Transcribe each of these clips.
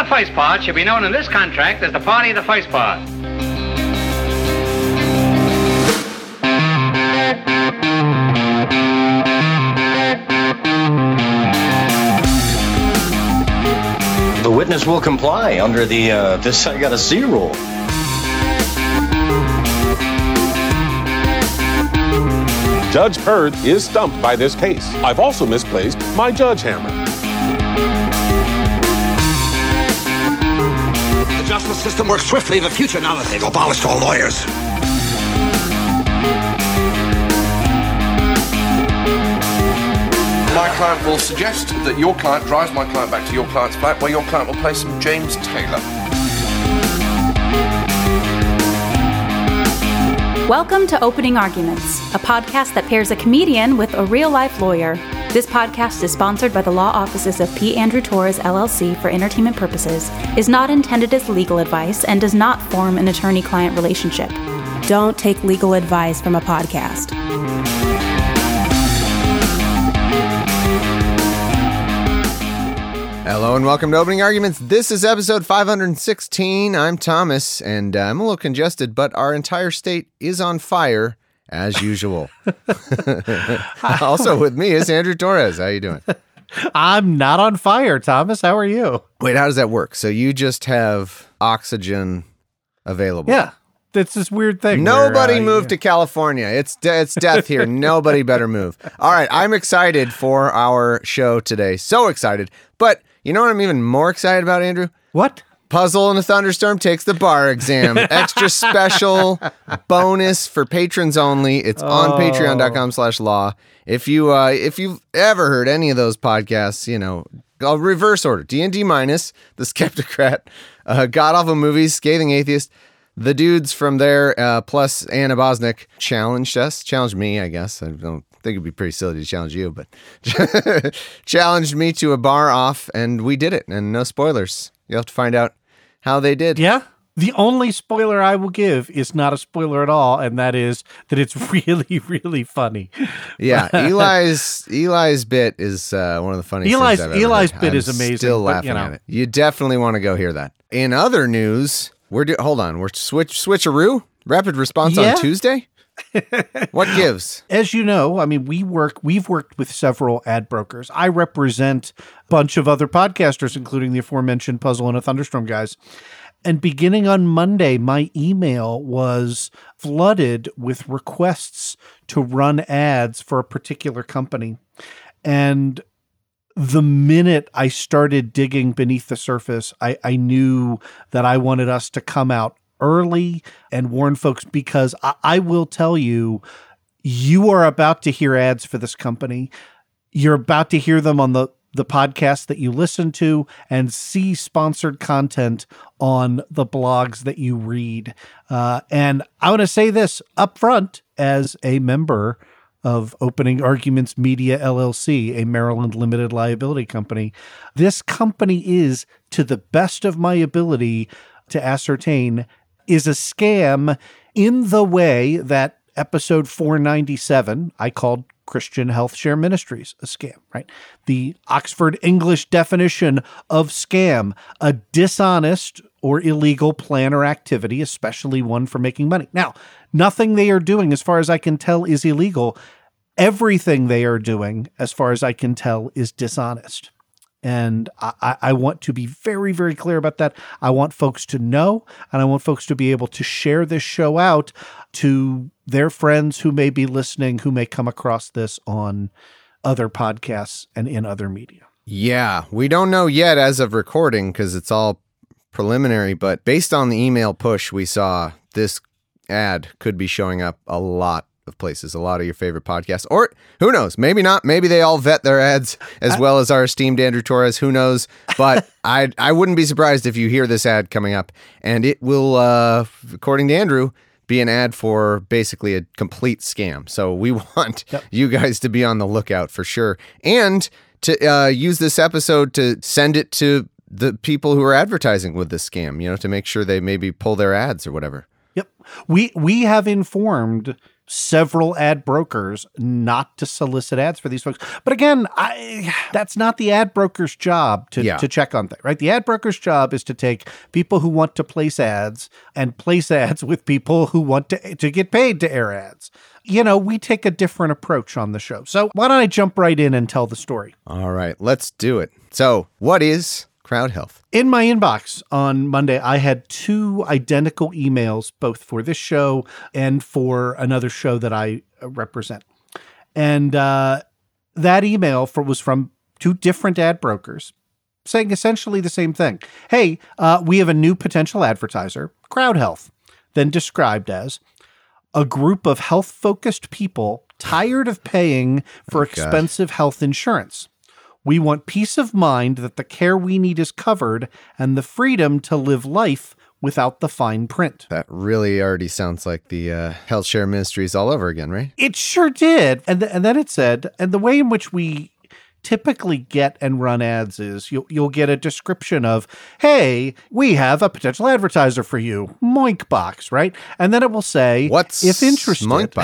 first part should be known in this contract as the party of the first part. The witness will comply under the this I gotta see rule. Judge Hurd is stumped by this case. I've also misplaced my judge hammer. The justice system works swiftly in the future now that they've abolished all lawyers. My client will suggest that your client drives my client back to your client's flat where your client will play some James Taylor. Welcome to Opening Arguments, a podcast that pairs a comedian with a real-life lawyer. This podcast is sponsored by the law offices of P. Andrew Torres, LLC for entertainment purposes, is not intended as legal advice, and does not form an attorney-client relationship. Don't take legal advice from a podcast. Hello and welcome to Opening Arguments. This is episode 516. I'm Thomas, and I'm a little congested, but our entire state is on fire, as usual. Also with me is Andrew Torres. How you doing? I'm not on fire, Thomas. How are you? Wait, how does that work? So you just have oxygen available? Yeah. It's this weird thing. Nobody move to California. It's death here. Nobody better move. All right, I'm excited for our show today. So excited. But you know what I'm even more excited about, Andrew? What? Puzzle in a Thunderstorm takes the bar exam. Extra special bonus for patrons only. It's on patreon.com/law. If you've ever heard any of those podcasts, you know, I'll reverse order. D&D minus, The Skeptocrat, God Awful Movies, Scathing Atheist. The dudes from there, plus Anna Bosnick, challenged me, I guess. I don't think it'd be pretty silly to challenge you, but challenged me to a bar off, and we did it. And no spoilers. You'll have to find out how they did. Yeah? The only spoiler I will give is not a spoiler at all, and that is that it's really, really funny. Yeah, Eli's bit is one of the funniest things I've ever heard. Eli's bit is amazing. Still laughing at it. You definitely want to go hear that. In other news... We're switcheroo? Rapid response on Tuesday? What gives? As you know, I mean, we've worked with several ad brokers. I represent a bunch of other podcasters, including the aforementioned Puzzle in a Thunderstorm guys. And beginning on Monday, my email was flooded with requests to run ads for a particular company. And the minute I started digging beneath the surface, I knew that I wanted us to come out early and warn folks, because I will tell you, you are about to hear ads for this company. You're about to hear them on the podcast that you listen to and see sponsored content on the blogs that you read. And I want to say this up front as a member of Opening Arguments Media, LLC, a Maryland limited liability company. This company is, to the best of my ability to ascertain, is a scam in the way that episode 497, I called Christian Health Share Ministries a scam, right? The Oxford English definition of scam, a dishonest or illegal plan or activity, especially one for making money. Now, nothing they are doing, as far as I can tell, is illegal. Everything they are doing, as far as I can tell, is dishonest. And I want to be very, very clear about that. I want folks to know, and I want folks to be able to share this show out to their friends who may be listening, who may come across this on other podcasts and in other media. Yeah, we don't know yet as of recording because it's all preliminary, but based on the email push we saw, this ad could be showing up a lot of places, a lot of your favorite podcasts, or who knows, maybe not. Maybe they all vet their ads as well as our esteemed Andrew Torres. Who knows? But I wouldn't be surprised if you hear this ad coming up, and it will, according to Andrew, be an ad for basically a complete scam. So we want you guys to be on the lookout for sure, and to use this episode to send it to the people who are advertising with this scam, you know, to make sure they maybe pull their ads or whatever. Yep. We have informed several ad brokers not to solicit ads for these folks. But again, that's not the ad broker's job to check on that, right? The ad broker's job is to take people who want to place ads and place ads with people who want to get paid to air ads. We take a different approach on the show. So why don't I jump right in and tell the story? All right, let's do it. So what is Crowd Health? In my inbox on Monday, I had 2 identical emails, both for this show and for another show that I represent. And that email was from 2 different ad brokers saying essentially the same thing. Hey, we have a new potential advertiser, Crowd Health, then described as a group of health-focused people tired of paying for expensive health insurance. We want peace of mind that the care we need is covered and the freedom to live life without the fine print. That really already sounds like the Health Share Ministries all over again, right? It sure did. And then it said, and the way in which we typically get and run ads is you'll get a description of, hey, we have a potential advertiser for you, Moinkbox, right? And then it will say, what's if interested,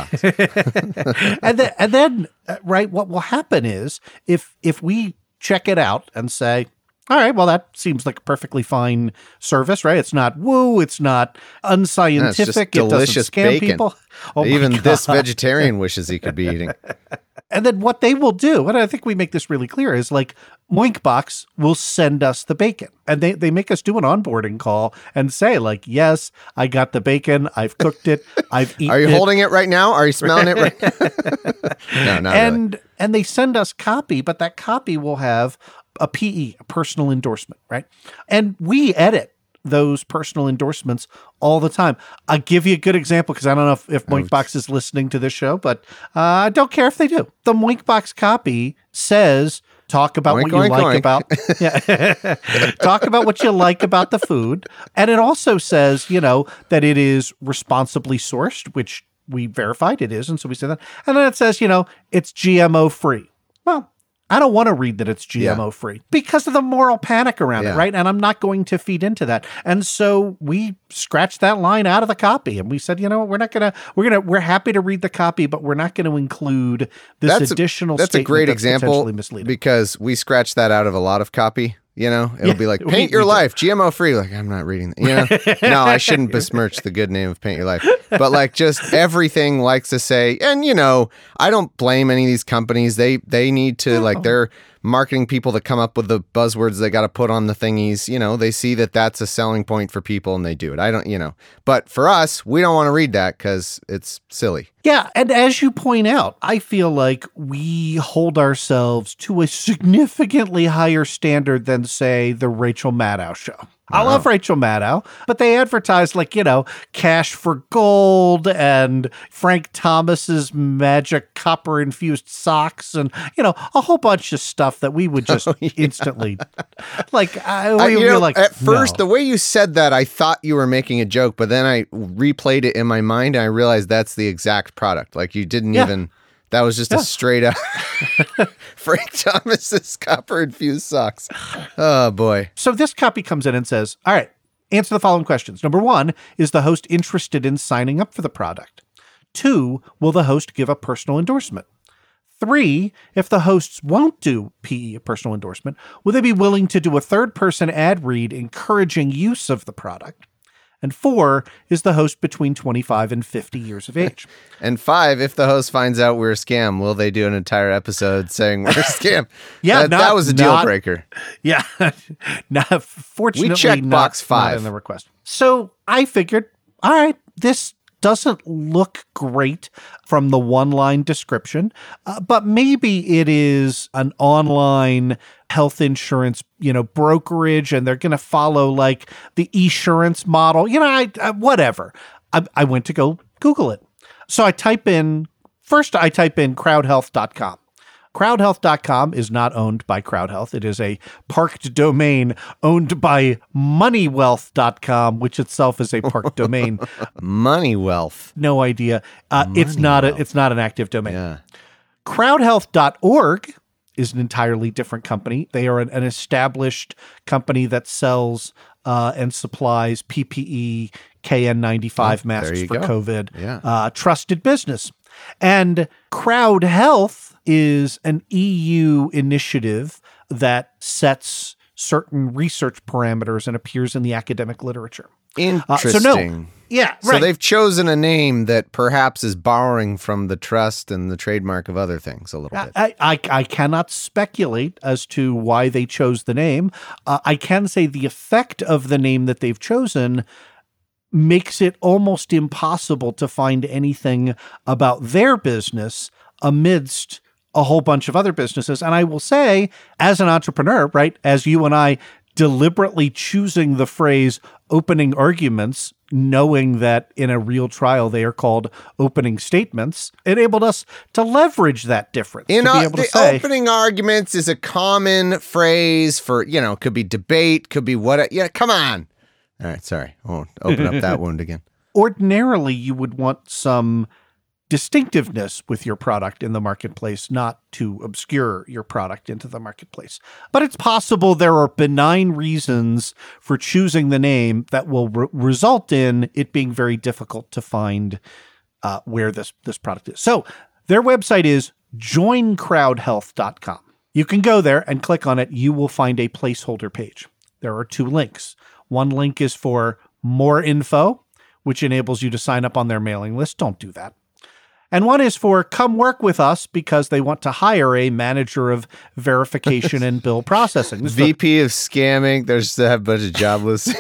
Moinkbox? and then right, what will happen is if we check it out and say, all right, well, that seems like a perfectly fine service, right? It's not woo, it's not unscientific, no, it doesn't scam bacon. People. Oh Even this vegetarian wishes he could be eating. And then what they will do, and I think we make this really clear, is like Moinkbox will send us the bacon. And they make us do an onboarding call and say like, yes, I got the bacon. I've cooked it. I've eaten it. Are you holding it right now? Are you smelling it right No, not really. And they send us copy, but that copy will have a PE, a personal endorsement, right? And we edit those personal endorsements all the time. I'll give you a good example because I don't know if Moinkbox is listening to this show, but I don't care if they do. The Moinkbox copy says, talk about what you like about talk about what you like about the food. And it also says, that it is responsibly sourced, which we verified it is. And so we said that. And then it says, it's GMO free. Well, I don't want to read that it's GMO free because of the moral panic around it, right? And I'm not going to feed into that. And so we scratched that line out of the copy and we said, we're happy to read the copy, but we're not going to include this additional That's a great example misleading. Because we scratched that out of a lot of copy. It'll be like, paint your life, GMO free. Like, I'm not reading that. No, I shouldn't besmirch the good name of Paint Your Life. But like just everything likes to say, and I don't blame any of these companies. They need to like they're marketing people to come up with the buzzwords they got to put on the thingies. They see that that's a selling point for people and they do it. I don't, but for us, we don't want to read that because it's silly. Yeah. And as you point out, I feel like we hold ourselves to a significantly higher standard than, say, the Rachel Maddow show. I love Rachel Maddow, but they advertise like, Cash for Gold and Frank Thomas's magic copper infused socks and, a whole bunch of stuff that we would just instantly like. At first, the way you said that, I thought you were making a joke, but then I replayed it in my mind and I realized that's the exact product. Like you didn't even. That was just a straight up Frank Thomas's copper infused socks. Oh, boy. So this copy comes in and says, all right, answer the following questions. Number 1, is the host interested in signing up for the product? 2, will the host give a personal endorsement? 3, if the hosts won't do PE, a personal endorsement, will they be willing to do a third-person ad read encouraging use of the product? And 4, is the host between 25 and 50 years of age? And 5, if the host finds out we're a scam, will they do an entire episode saying we're a scam? That was a deal breaker. Yeah. Fortunately, we checked box 5 not in the request. So I figured, all right, this doesn't look great from the one-line description, but maybe it is an online health insurance, brokerage, and they're going to follow like the eSurance model. Whatever. I went to go Google it. So I type in crowdhealth.com. Crowdhealth.com is not owned by CrowdHealth. It is a parked domain owned by MoneyWealth.com, which itself is a parked domain. MoneyWealth. No idea. It's not an active domain. Yeah. Crowdhealth.org is an entirely different company. They are an established company that sells and supplies PPE, KN95 masks for COVID. Yeah. Trusted business. And Crowd Health is an EU initiative that sets certain research parameters and appears in the academic literature. Interesting. Yeah, So they've chosen a name that perhaps is borrowing from the trust and the trademark of other things a little bit. I cannot speculate as to why they chose the name. I can say the effect of the name that they've chosen makes it almost impossible to find anything about their business amidst a whole bunch of other businesses. And I will say, as an entrepreneur, right, as you and I deliberately choosing the phrase opening arguments, knowing that in a real trial they are called opening statements, enabled us to leverage that difference. Opening arguments is a common phrase for, could be debate, could be what. Yeah, come on. All right, sorry. I won't open up that wound again. Ordinarily, you would want some distinctiveness with your product in the marketplace, not to obscure your product into the marketplace. But it's possible there are benign reasons for choosing the name that will result in it being very difficult to find where this product is. So their website is joincrowdhealth.com. You can go there and click on it. You will find a placeholder page. There are 2 links. One link is for more info, which enables you to sign up on their mailing list. Don't do that. And one is for come work with us because they want to hire a manager of verification and bill processing. VP of scamming. There's a bunch of job listings.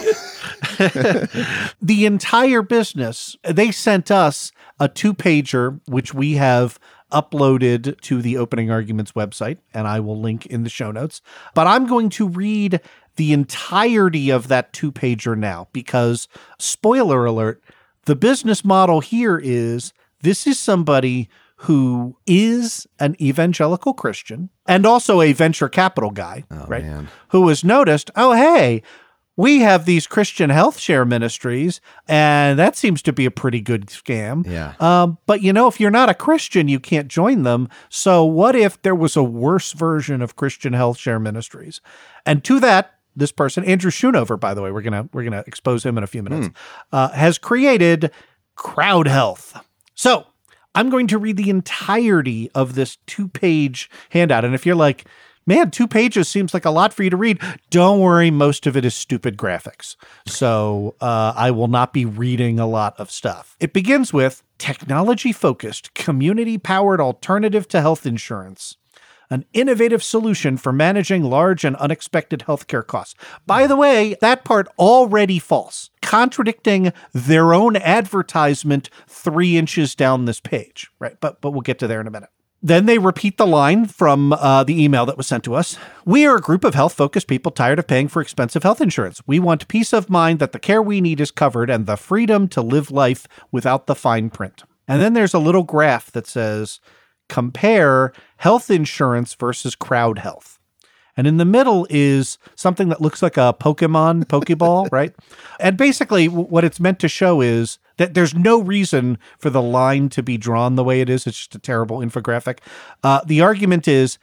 The entire business, they sent us a 2-pager, which we have uploaded to the Opening Arguments website, and I will link in the show notes. But I'm going to read the entirety of that 2-pager now because, spoiler alert, the business model here is this is somebody who is an evangelical Christian and also a venture capital guy, right? Man. Who has noticed, hey, we have these Christian health share ministries, and that seems to be a pretty good scam. Yeah. But, if you're not a Christian, you can't join them. So what if there was a worse version of Christian health share ministries? And to that, this person, Andrew Schoonover, by the way, we're gonna expose him in a few minutes, has created Crowd Health. So I'm going to read the entirety of this 2-page handout. And if you're like, man, 2 pages seems like a lot for you to read, don't worry, most of it is stupid graphics. So I will not be reading a lot of stuff. It begins with technology-focused, community-powered alternative to health insurance. An innovative solution for managing large and unexpected healthcare costs. By the way, that part already false, contradicting their own advertisement 3 inches down this page, right? But we'll get to there in a minute. Then they repeat the line from the email that was sent to us. We are a group of health-focused people tired of paying for expensive health insurance. We want peace of mind that the care we need is covered and the freedom to live life without the fine print. And then there's a little graph that says, compare health insurance versus Crowd Health. And in the middle is something that looks like a Pokeball, right? And basically what it's meant to show is that there's no reason for the line to be drawn the way it is. It's just a terrible infographic. The argument is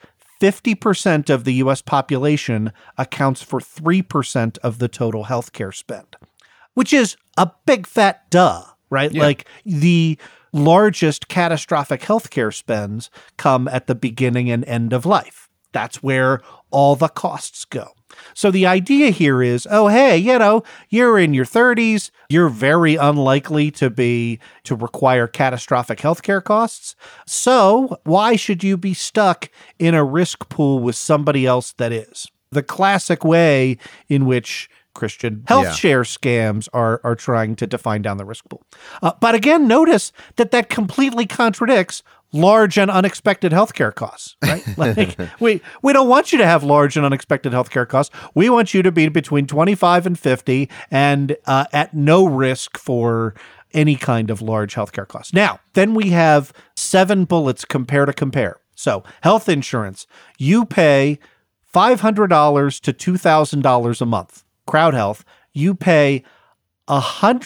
50% of the U.S. population accounts for 3% of the total healthcare spend, which is a big fat duh, right? Yeah. Like the largest catastrophic healthcare spends come at the beginning and end of life. That's where all the costs go. So the idea here is, hey, you're in your 30s, you're very unlikely to require catastrophic healthcare costs. So why should you be stuck in a risk pool with somebody else that is? The classic way in which Christian health share scams are trying to define down the risk pool. But again, notice that completely contradicts large and unexpected healthcare costs, right? Like we don't want you to have large and unexpected healthcare costs. We want you to be between 25 and 50 and at no risk for any kind of large healthcare costs. Now, then we have 7 bullets compare. So health insurance, you pay $500 to $2,000 a month. Crowd Health, you pay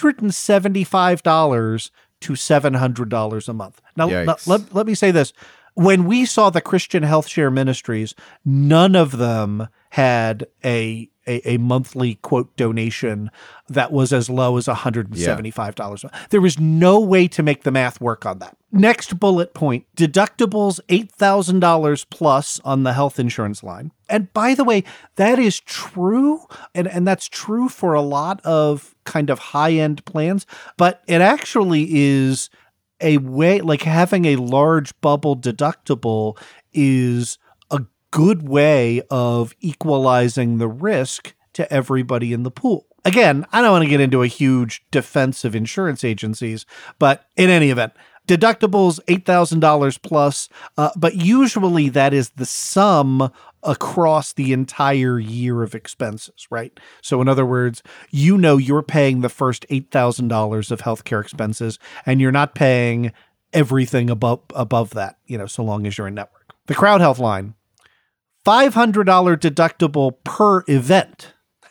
$175 to $700 a month. Now, let me say this. when we saw the Christian Health Share Ministries, none of them had a monthly quote donation that was as low as $175. Yeah. There was no way to make the math work on that. Next bullet point, deductibles $8,000 plus on the health insurance line. And by the way, that is true. And that's true for a lot of kind of high-end plans, but it actually is a way, like having a large bubble deductible is a good way of equalizing the risk to everybody in the pool. Again, I don't want to get into a huge defense of insurance agencies, but in any event, deductibles $8,000 plus, but usually that is the sum across the entire year of expenses, right? So in other words, you're paying the first $8,000 of healthcare expenses, and you're not paying everything above that, so long as you're in network. The Crowd Health line, $500 deductible per event.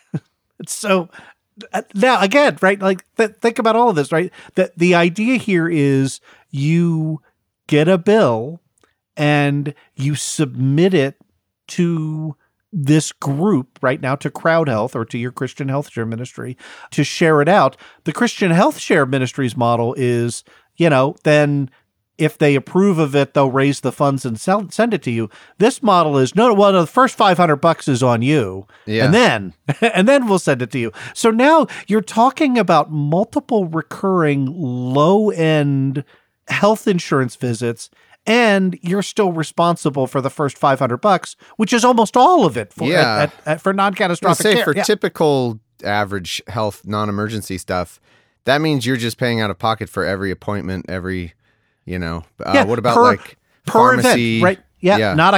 So now again, right? Like think about all of this, right? The idea here is you get a bill and you submit it to this group right now, to Crowd Health or to your Christian Health Share Ministry to share it out. The Christian Health Share Ministries model is, then if they approve of it, they'll raise the funds and send it to you. This model is no, the first $500 is on you, and then we'll send it to you. So now you're talking about multiple recurring low-end health insurance visits, and you're still responsible for the first $500, which is almost all of it for non-catastrophic care. For typical average health non-emergency stuff, that means you're just paying out of pocket for every appointment, every. What about per pharmacy? Event, right? Yeah. Not a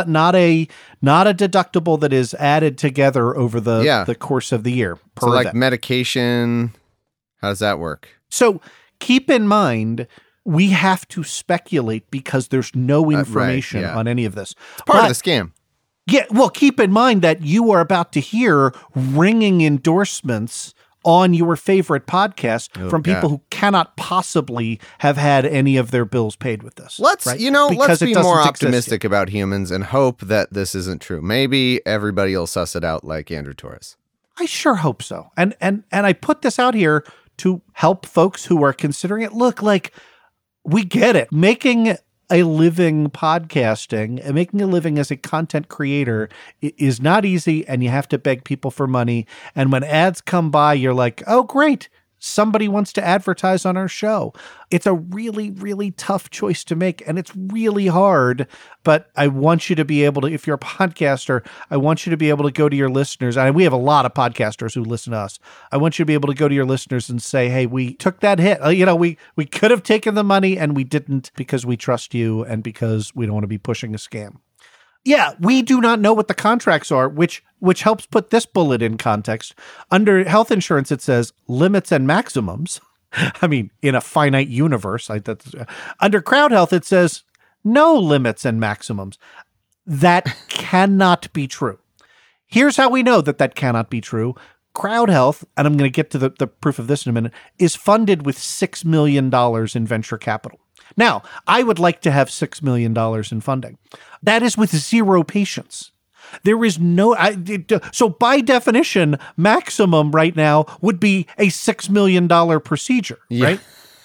deductible that is added together over the course of the year. Per so event. Medication, how does that work? So keep in mind, we have to speculate because there's no information on any of this. It's part of the scam. Yeah. Well, keep in mind that you are about to hear ringing endorsements on your favorite podcast from people who cannot possibly have had any of their bills paid with this. Let's be more optimistic about humans and hope that this isn't true. Maybe everybody will suss it out like Andrew Torres. I sure hope so. And I put this out here to help folks who are considering it. Look, like, we get it. Making a living podcasting and making a living as a content creator is not easy, and you have to beg people for money. And when ads come by, you're like, oh, great. Somebody wants to advertise on our show. It's a really, really tough choice to make, and it's really hard. But I want you to be able to, if you're a podcaster, I want you to be able to go to your listeners. And we have a lot of podcasters who listen to us. I want you to be able to go to your listeners and say, hey, we took that hit. We could have taken the money and we didn't because we trust you and because we don't want to be pushing a scam. Yeah, we do not know what the contracts are, which helps put this bullet in context. Under health insurance, it says limits and maximums. I mean, in a finite universe. Under Crowd Health, it says no limits and maximums. That cannot be true. Here's how we know that cannot be true. Crowd Health, and I'm going to get to the proof of this in a minute, is funded with $6 million in venture capital. Now, I would like to have $6 million in funding. That is with 0 patients. There is no... so by definition, maximum right now would be a $6 million procedure, right?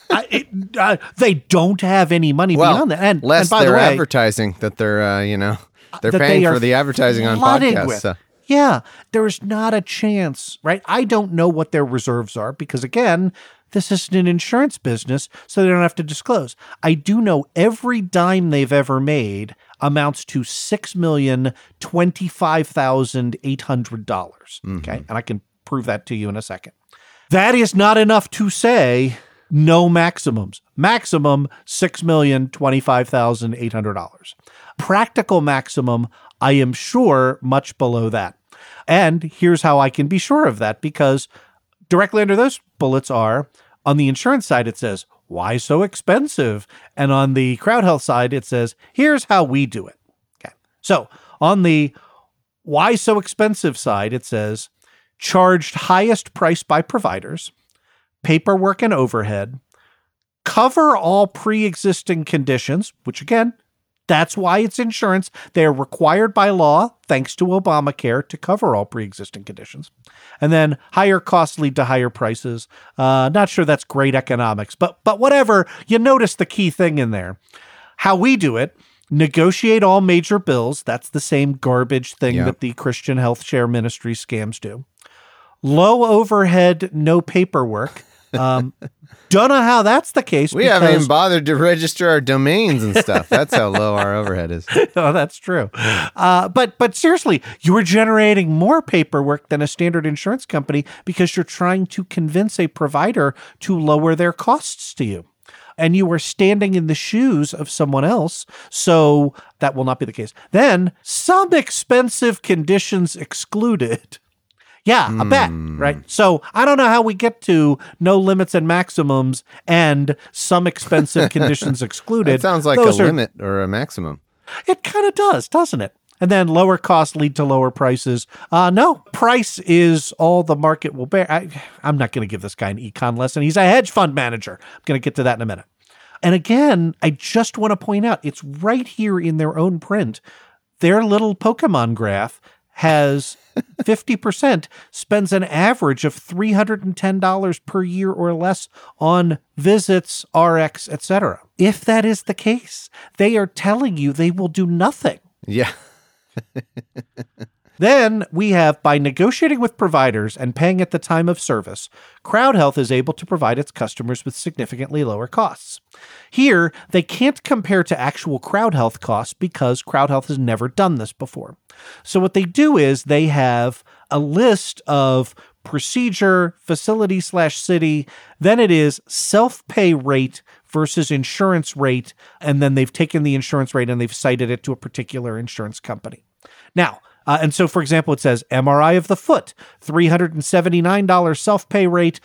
They don't have any money beyond that. And by the way, advertising that they're, they're paying for the advertising on podcasts. So. Yeah, there's not a chance, right? I don't know what their reserves are because, again, this isn't an insurance business, so they don't have to disclose. I do know every dime they've ever made amounts to $6,025,800. Okay, and I can prove that to you in a second. That is not enough to say no maximums. Maximum $6,025,800. Practical maximum, I am sure, much below that. And here's how I can be sure of that, because directly under those bullets are, on the insurance side, it says, why so expensive? And on the Crowd Health side, it says, here's how we do it. Okay. So on the why so expensive side, it says, charged highest price by providers, paperwork and overhead, cover all pre-existing conditions, which again, That's why it's insurance. They are required by law, thanks to Obamacare, to cover all pre-existing conditions. And then higher costs lead to higher prices. Not sure that's great economics, but whatever. You notice the key thing in there. How we do it, negotiate all major bills. That's the same garbage thing that the Christian Health Share Ministry scams do. Low overhead, no paperwork. Don't know how that's the case. We haven't even bothered to register our domains and stuff. That's how low our overhead is. Oh, that's true. But seriously, you are generating more paperwork than a standard insurance company because you're trying to convince a provider to lower their costs to you. And you are standing in the shoes of someone else, so that will not be the case. Then, some expensive conditions excluded. Yeah, I bet, right? So I don't know how we get to no limits and maximums and some expensive conditions excluded. That sounds like limit or a maximum. It kind of does, doesn't it? And then lower costs lead to lower prices. No, price is all the market will bear. I'm not going to give this guy an econ lesson. He's a hedge fund manager. I'm going to get to that in a minute. And again, I just want to point out, it's right here in their own print. Their little Pokemon graph has 50% spends an average of $310 per year or less on visits, RX, etc. If that is the case, they are telling you they will do nothing. Yeah. Then we have, by negotiating with providers and paying at the time of service, CrowdHealth is able to provide its customers with significantly lower costs. Here, they can't compare to actual CrowdHealth costs because CrowdHealth has never done this before. So what they do is they have a list of procedure, facility/city, then it is self-pay rate versus insurance rate, and then they've taken the insurance rate and they've cited it to a particular insurance company. Now, and so, for example, it says MRI of the foot, $379 self-pay rate,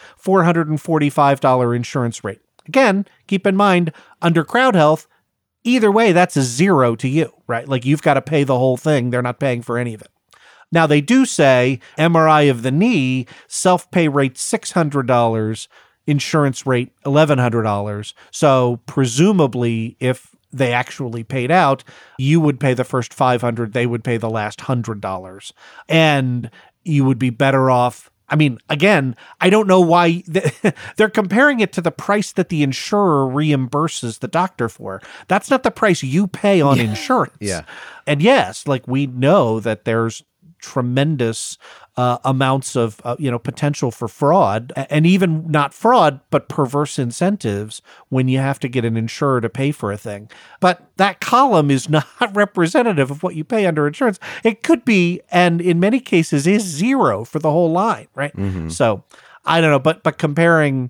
$445 insurance rate. Again, keep in mind, under CrowdHealth, either way, that's a zero to you, right? Like you've got to pay the whole thing. They're not paying for any of it. Now, they do say MRI of the knee, self-pay rate $600, insurance rate $1,100. So presumably, if they actually paid out, you would pay the first $500, they would pay the last $100. And you would be better off. I mean, again, I don't know why they're comparing it to the price that the insurer reimburses the doctor for. That's not the price you pay on insurance. Yeah. And yes, like we know that there's tremendous amounts of potential for fraud, and even not fraud, but perverse incentives when you have to get an insurer to pay for a thing. But that column is not representative of what you pay under insurance. It could be, and in many cases is zero for the whole line, right? Mm-hmm. So I don't know, but comparing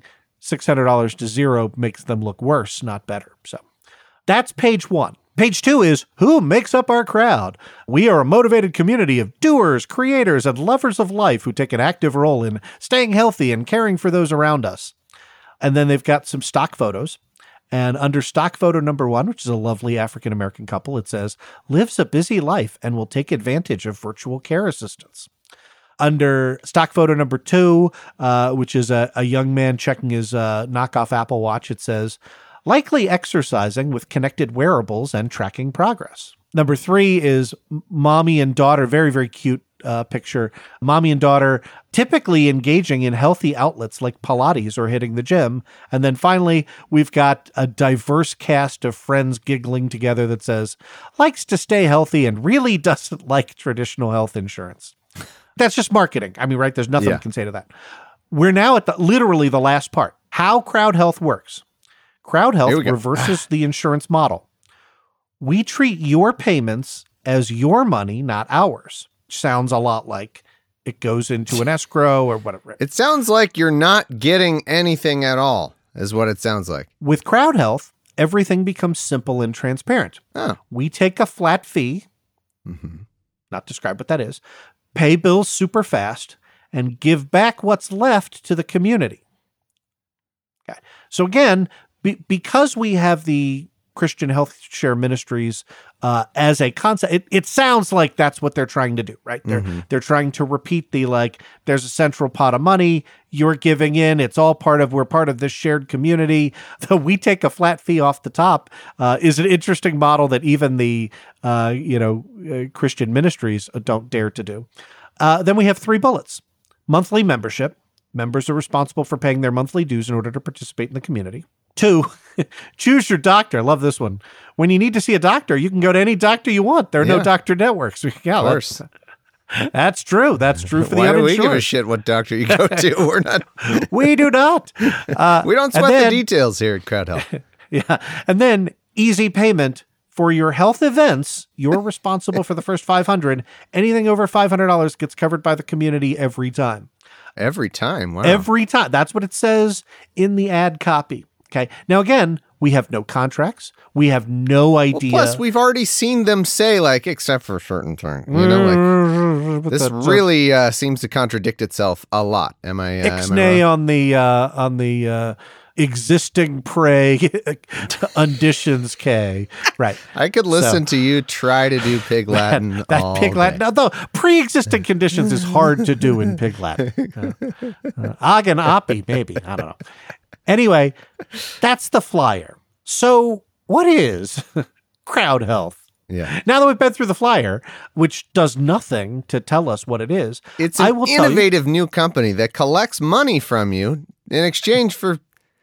$600 to zero makes them look worse, not better. So that's page one. Page 2 is, who makes up our crowd? We are a motivated community of doers, creators, and lovers of life who take an active role in staying healthy and caring for those around us. And then they've got some stock photos. And under stock photo number 1, which is a lovely African-American couple, it says, lives a busy life and will take advantage of virtual care assistance. Under stock photo number 2, which is a young man checking his knockoff Apple Watch, it says, likely exercising with connected wearables and tracking progress. Number 3 is mommy and daughter, very, very cute picture. Mommy and daughter typically engaging in healthy outlets like Pilates or hitting the gym. And then finally, we've got a diverse cast of friends giggling together that says, likes to stay healthy and really doesn't like traditional health insurance. That's just marketing. I mean, right? There's nothing we can say to that. We're now at literally the last part. How CrowdHealth works. CrowdHealth reverses the insurance model. We treat your payments as your money, not ours. Which sounds a lot like it goes into an escrow or whatever. It sounds like you're not getting anything at all, is what it sounds like. With CrowdHealth, everything becomes simple and transparent. Oh. We take a flat fee, not describe what that is, pay bills super fast, and give back what's left to the community. Okay. So again, because we have the Christian Health Share Ministries as a concept. It sounds like that's what they're trying to do, right? They're trying to repeat the, like, there's a central pot of money, you're giving in, it's all we're part of this shared community. Though we take a flat fee off the top is an interesting model that even the Christian ministries don't dare to do. Then we have 3 bullets. Monthly membership. Members are responsible for paying their monthly dues in order to participate in the community. 2, choose your doctor. I love this one. When you need to see a doctor, you can go to any doctor you want. There are no doctor networks. Yeah, of course. That's true. That's true for the Why uninsured. do we give a shit what doctor you go to? We're not. We do not. We don't sweat the details here at Crowd Health. Yeah. And then easy payment. For your health events, you're responsible for the first $500. Anything over $500 gets covered by the community every time. Every time? Wow. Every time. That's what it says in the ad copy. Okay. Now, again, we have no contracts. We have no idea. Well, plus, we've already seen them say, like, except for certain things. You know, like, this really seems to contradict itself a lot. Am I Ixnay on the existing prey unditions K. Right. I could listen to you try to do Pig Latin all Pig Latin. day. Although pre-existing conditions is hard to do in Pig Latin. Ag and Api, maybe. I don't know. Anyway, that's the flyer. So what is Crowd Health? Yeah. Now that we've been through the flyer, which does nothing to tell us what it is, it's an innovative new company that collects money from you in exchange for...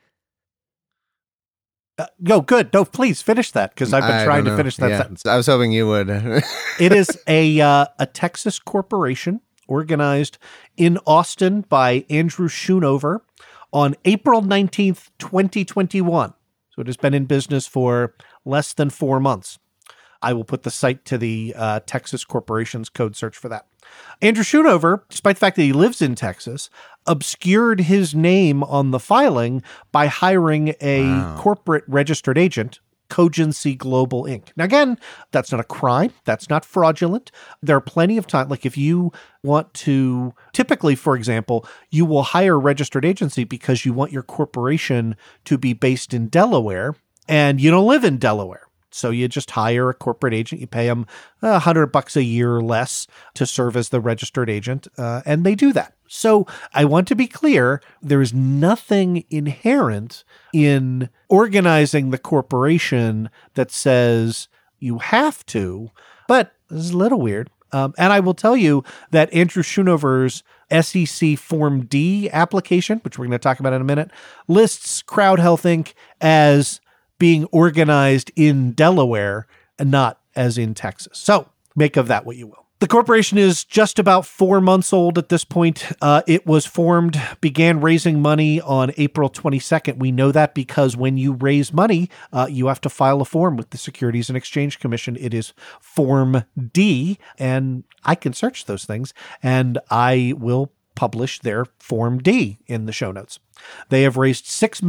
good. No, please finish that, because I've been trying to finish that sentence. I was hoping you would. It is a Texas corporation organized in Austin by Andrew Schoonover on April 19th, 2021. So it has been in business for less than 4 months. I will put the site to the Texas Corporation's code search for that. Andrew Schoonover, despite the fact that he lives in Texas, obscured his name on the filing by hiring a corporate registered agent, Cogency Global Inc. Now, again, that's not a crime. That's not fraudulent. There are plenty of time. Like if you want to, typically, for example, you will hire a registered agency because you want your corporation to be based in Delaware and you don't live in Delaware. So you just hire a corporate agent, you pay them $100 a year or less to serve as the registered agent, and they do that. So I want to be clear, there is nothing inherent in organizing the corporation that says you have to, but this is a little weird. And I will tell you that Andrew Schoonover's SEC Form D application, which we're going to talk about in a minute, lists Crowd Health Inc. as being organized in Delaware and not as in Texas. So make of that what you will. The corporation is just about 4 months old at this point. It was formed, began raising money on April 22nd. We know that because when you raise money, you have to file a form with the Securities and Exchange Commission. It is Form D, and I can search those things, and I will publish their Form D in the show notes. They have raised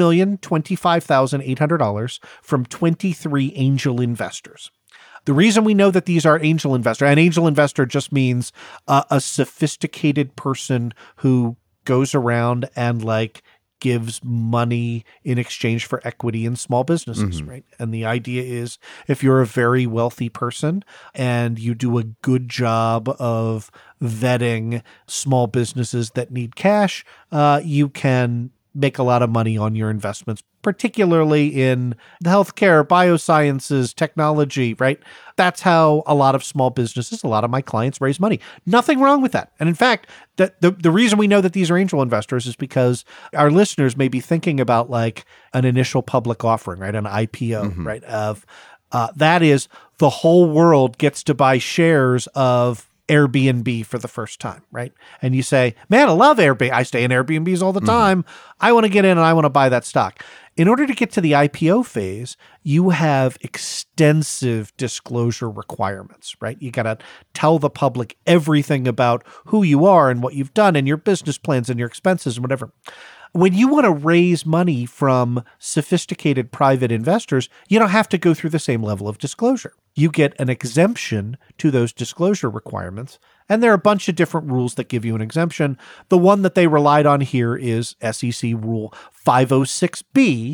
$6,025,800 from 23 angel investors. The reason we know that these are angel investors, an angel investor just means a sophisticated person who goes around and gives money in exchange for equity in small businesses, right? And the idea is if you're a very wealthy person and you do a good job of vetting small businesses that need cash, you can make a lot of money on your investments, particularly in the healthcare, biosciences, technology, right? That's how a lot of small businesses, a lot of my clients raise money. Nothing wrong with that. And in fact, the reason we know that these are angel investors is because our listeners may be thinking about an initial public offering, right? An IPO, right? That is the whole world gets to buy shares of Airbnb for the first time, right? And you say, man, I love Airbnb. I stay in Airbnbs all the time. I want to get in and I want to buy that stock. In order to get to the IPO phase, you have extensive disclosure requirements, right? You got to tell the public everything about who you are and what you've done and your business plans and your expenses and whatever. When you want to raise money from sophisticated private investors, you don't have to go through the same level of disclosure. You get an exemption to those disclosure requirements, and there are a bunch of different rules that give you an exemption. The one that they relied on here is SEC Rule 506B,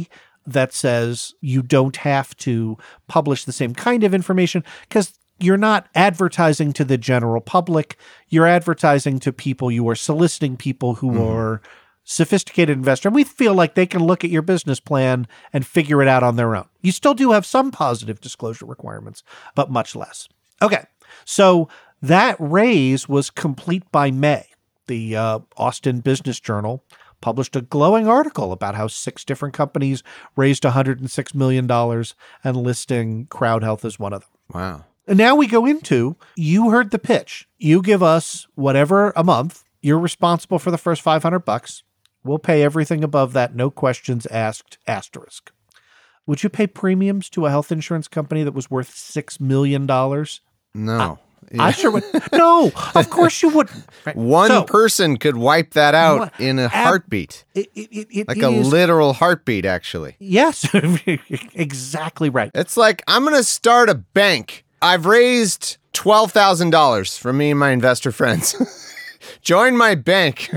that says you don't have to publish the same kind of information because you're not advertising to the general public. You're advertising to people. You are soliciting people who are sophisticated investors. And we feel like they can look at your business plan and figure it out on their own. You still do have some positive disclosure requirements, but much less. Okay, so that raise was complete by May. The Austin Business Journal published a glowing article about how 6 different companies raised $106 million and listing Crowd Health as one of them. Wow. And now we go into, you heard the pitch. You give us whatever a month. You're responsible for the first $500. We'll pay everything above that. No questions asked, asterisk. Would you pay premiums to a health insurance company that was worth $6 million? No. I sure would. No, of course you wouldn't. Right. One person could wipe that out in a heartbeat. It like a literal heartbeat, actually. Yes, exactly right. It's like, I'm going to start a bank. I've raised $12,000 from me and my investor friends. Join my bank.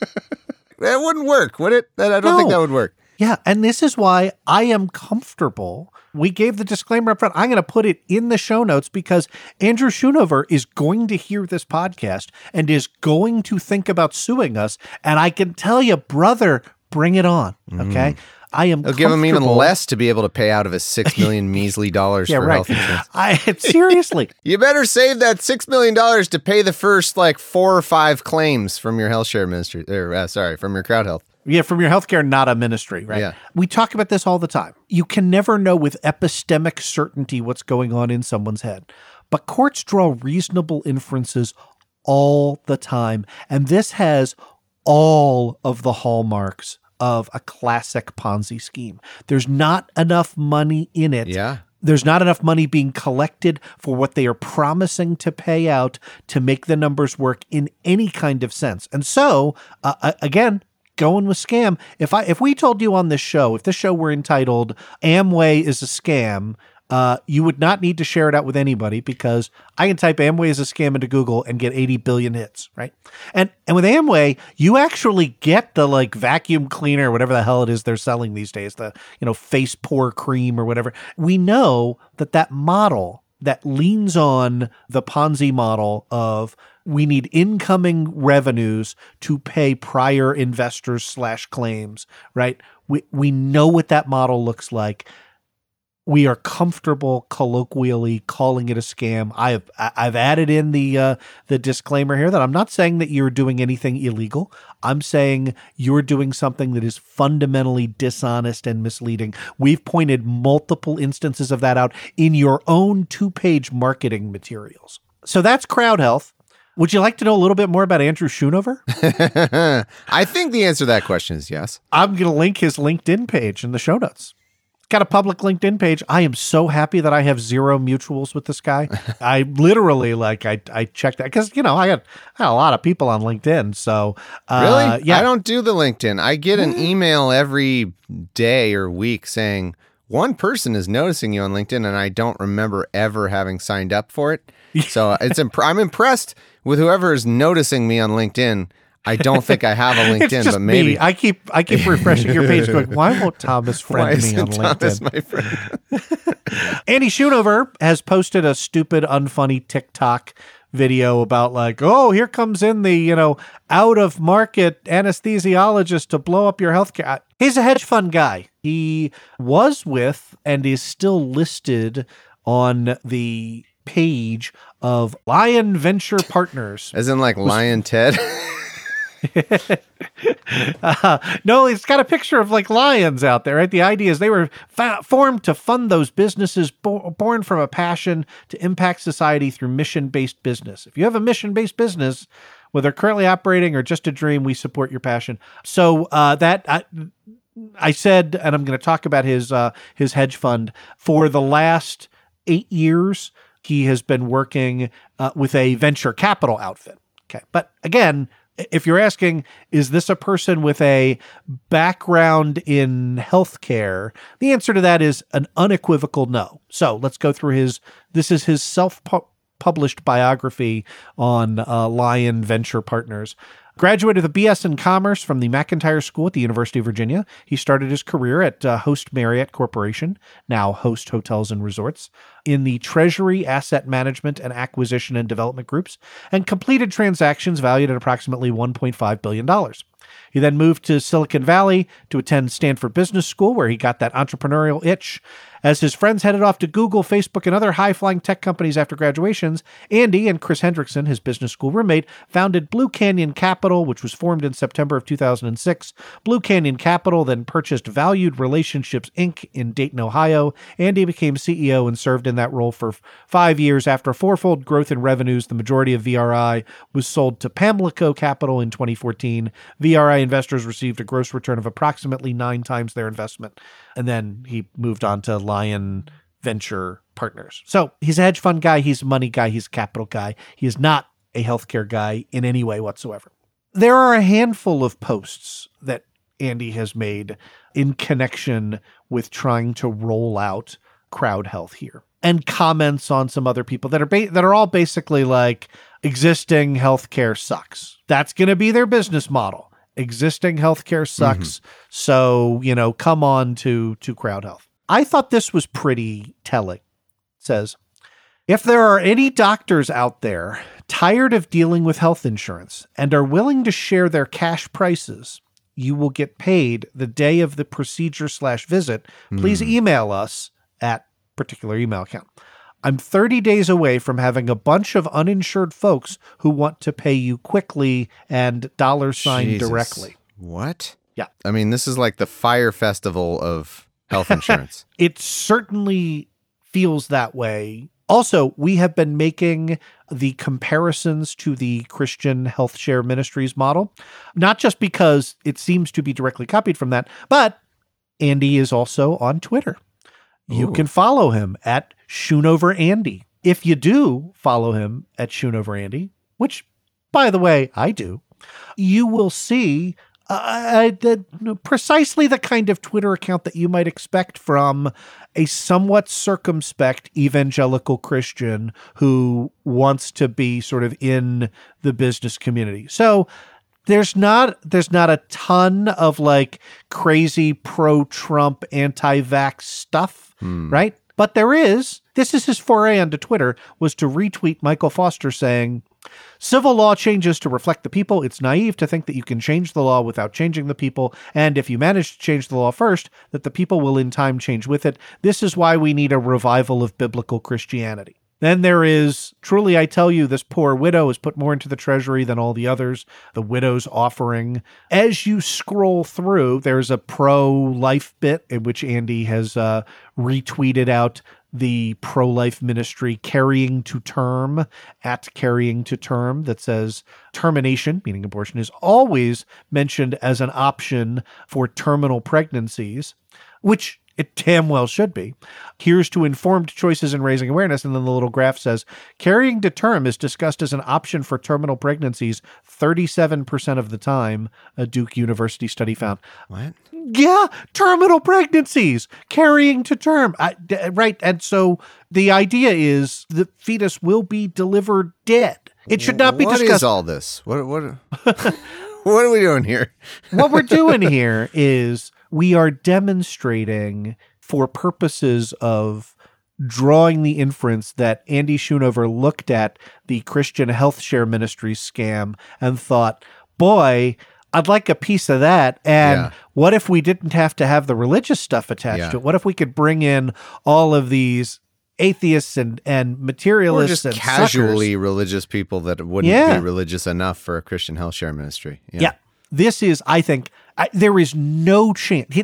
That wouldn't work, would it? I don't think that would work. Yeah, and this is why I am comfortable. We gave the disclaimer up front. I'm going to put it in the show notes because Andrew Schoonover is going to hear this podcast and is going to think about suing us. And I can tell you, brother, bring it on, okay? I am They'll give him even less to be able to pay out of his $6 million measly dollars for health insurance. Seriously. You better save that $6 million to pay the first 4 or 5 claims from your health share ministry, from your Crowd Health. Yeah, from your healthcare, not a ministry, right? Yeah. We talk about this all the time. You can never know with epistemic certainty what's going on in someone's head. But courts draw reasonable inferences all the time. And this has all of the hallmarks of a classic Ponzi scheme. There's not enough money in it. Yeah. There's not enough money being collected for what they are promising to pay out to make the numbers work in any kind of sense. And so, again, going with scam. If we told you on this show, if this show were entitled Amway is a Scam, you would not need to share it out with anybody because I can type Amway is a scam into Google and get 80 billion hits, right? And with Amway, you actually get the vacuum cleaner, whatever the hell it is they're selling these days, the face pour cream or whatever. We know that model that leans on the Ponzi model of we need incoming revenues to pay prior investors / claims, right? We know what that model looks like. We are comfortable colloquially calling it a scam. I've added in the disclaimer here that I'm not saying that you're doing anything illegal. I'm saying you're doing something that is fundamentally dishonest and misleading. We've pointed multiple instances of that out in your own 2-page marketing materials. So that's Crowd Health. Would you like to know a little bit more about Andrew Schoonover? I think the answer to that question is yes. I'm going to link his LinkedIn page in the show notes. Got a public LinkedIn page. I am so happy that I have 0 mutuals with this guy. I literally I checked that because, I got a lot of people on LinkedIn. So really? Yeah. I don't do the LinkedIn. I get an email every day or week saying one person is noticing you on LinkedIn and I don't remember ever having signed up for it. So I'm impressed with whoever is noticing me on LinkedIn. I don't think I have a LinkedIn, but maybe me. I keep refreshing your page going, why won't Thomas friend me on LinkedIn? My friend? Andy Schoonover has posted a stupid, unfunny TikTok video about here comes in the, out of market anesthesiologist to blow up your healthcare. He's a hedge fund guy. He was with and is still listed on the page of Lion Venture Partners. As in Lion Ted? No, it's got a picture of lions out there, right? The idea is they were formed to fund those businesses born from a passion to impact society through mission-based business. If you have a mission-based business, whether currently operating or just a dream, we support your passion. So I said, and I'm going to talk about his hedge fund. For the last 8 years, he has been working with a venture capital outfit. Okay, but again, if you're asking, is this a person with a background in healthcare? The answer to that is an unequivocal no. So let's go through this is his self-published biography on Lion Venture Partners. Graduated with a BS in Commerce from the McIntire School at the University of Virginia. He started his career at Host Marriott Corporation, now Host Hotels and Resorts, in the Treasury, Asset Management, and Acquisition and Development groups, and completed transactions valued at approximately $1.5 billion. He then moved to Silicon Valley to attend Stanford Business School, where he got that entrepreneurial itch. As his friends headed off to Google, Facebook, and other high-flying tech companies after graduations, Andy and Chris Hendrickson, his business school roommate, founded Blue Canyon Capital, which was formed in September of 2006. Blue Canyon Capital then purchased Valued Relationships, Inc. in Dayton, Ohio. Andy became CEO and served in that role for 5 years. After fourfold growth in revenues, the majority of VRI was sold to Pamlico Capital in 2014. VRI investors received a gross return of approximately 9 times their investment. And then he moved on to Lion Venture Partners. So he's a hedge fund guy, he's a money guy, he's a capital guy. He is not a healthcare guy in any way whatsoever. There are a handful of posts that Andy has made in connection with trying to roll out crowd health here, and comments on some other people that are all basically like, existing healthcare sucks. That's going to be their business model. Existing healthcare sucks. So, come on to crowd health. I thought this was pretty telling. It says, if there are any doctors out there tired of dealing with health insurance and are willing to share their cash prices, you will get paid the day of the procedure/visit. Please email us at particular email account. I'm 30 days away from having a bunch of uninsured folks who want to pay you quickly and $ directly. What? Yeah. I mean, this is like the Fire Festival of health insurance. It certainly feels that way. Also, we have been making the comparisons to the Christian Health Share Ministries model, not just because it seems to be directly copied from that, but Andy is also on Twitter. You can follow him at Schoonover Andy. If you do follow him at Schoonover Andy, which, by the way, I do, you will see precisely the kind of Twitter account that you might expect from a somewhat circumspect evangelical Christian who wants to be sort of in the business community. So there's not a ton of like crazy pro-Trump, anti-vax stuff, right? But this is his foray onto Twitter, was to retweet Michael Foster saying, civil law changes to reflect the people. It's naive to think that you can change the law without changing the people. And if you manage to change the law first, that the people will in time change with it. This is why we need a revival of biblical Christianity. Then there is, truly I tell you, this poor widow has put more into the treasury than all the others, the widow's offering. As you scroll through, there's a pro-life bit in which Andy has retweeted out the pro-life ministry Carrying to Term, at Carrying to Term, that says termination, meaning abortion, is always mentioned as an option for terminal pregnancies, which it damn well should be. Here's to informed choices in raising awareness. And then the little graph says, carrying to term is discussed as an option for terminal pregnancies 37% of the time, a Duke University study found. What? Yeah, terminal pregnancies, carrying to term. Right. And so the idea is the fetus will be delivered dead. It should not be discussed. What is all this? What what are we doing here? What we're doing here is we are demonstrating, for purposes of drawing the inference, that Andy Schoonover looked at the Christian Health Share Ministries scam and thought, boy, I'd like a piece of that. And what if we didn't have to have the religious stuff attached to it? What if we could bring in all of these atheists and materialists, or just and casually suckers. Religious people that wouldn't be religious enough for a Christian Health Share Ministry? Yeah. This is, I think, there is no chance.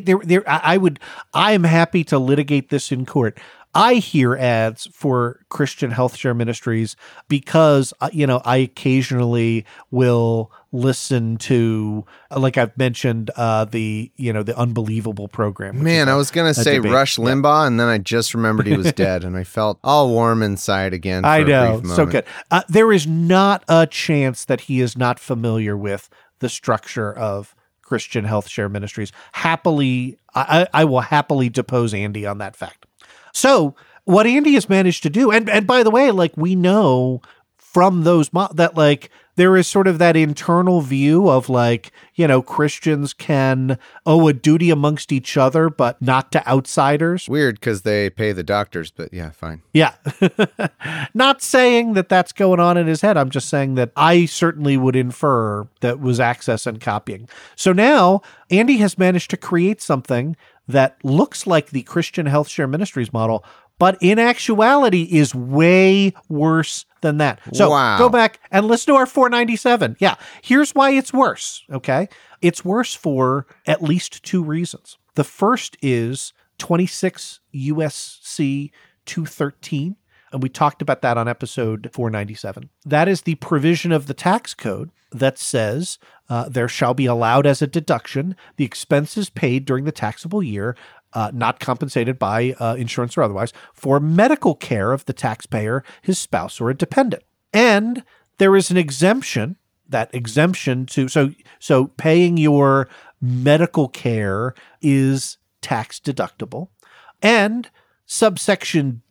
I am happy to litigate this in court. I hear ads for Christian Health Share Ministries because, I occasionally will listen to, like I've mentioned, the Unbelievable program. Man, I was going to say debate. Rush Limbaugh, and then I just remembered he was dead, and I felt all warm inside again. I know. So good. There is not a chance that he is not familiar with the structure of Christian Health Share Ministries. Happily, I will happily depose Andy on that fact. So what Andy has managed to do, and by the way, like we know from those that like there is sort of that internal view of like, Christians can owe a duty amongst each other, but not to outsiders. Weird because they pay the doctors, but yeah, fine. Yeah. Not saying that that's going on in his head. I'm just saying that I certainly would infer that was access and copying. So now Andy has managed to create something that looks like the Christian Health Share Ministries model, but in actuality is way worse than that. So Go back and listen to our 497. Yeah, here's why it's worse, okay? It's worse for at least two reasons. The first is 26 USC 213, and we talked about that on episode 497. That is the provision of the tax code that says there shall be allowed as a deduction the expenses paid during the taxable year, not compensated by insurance or otherwise, for medical care of the taxpayer, his spouse, or a dependent. And there is an exemption, that exemption to, so paying your medical care is tax deductible. And subsection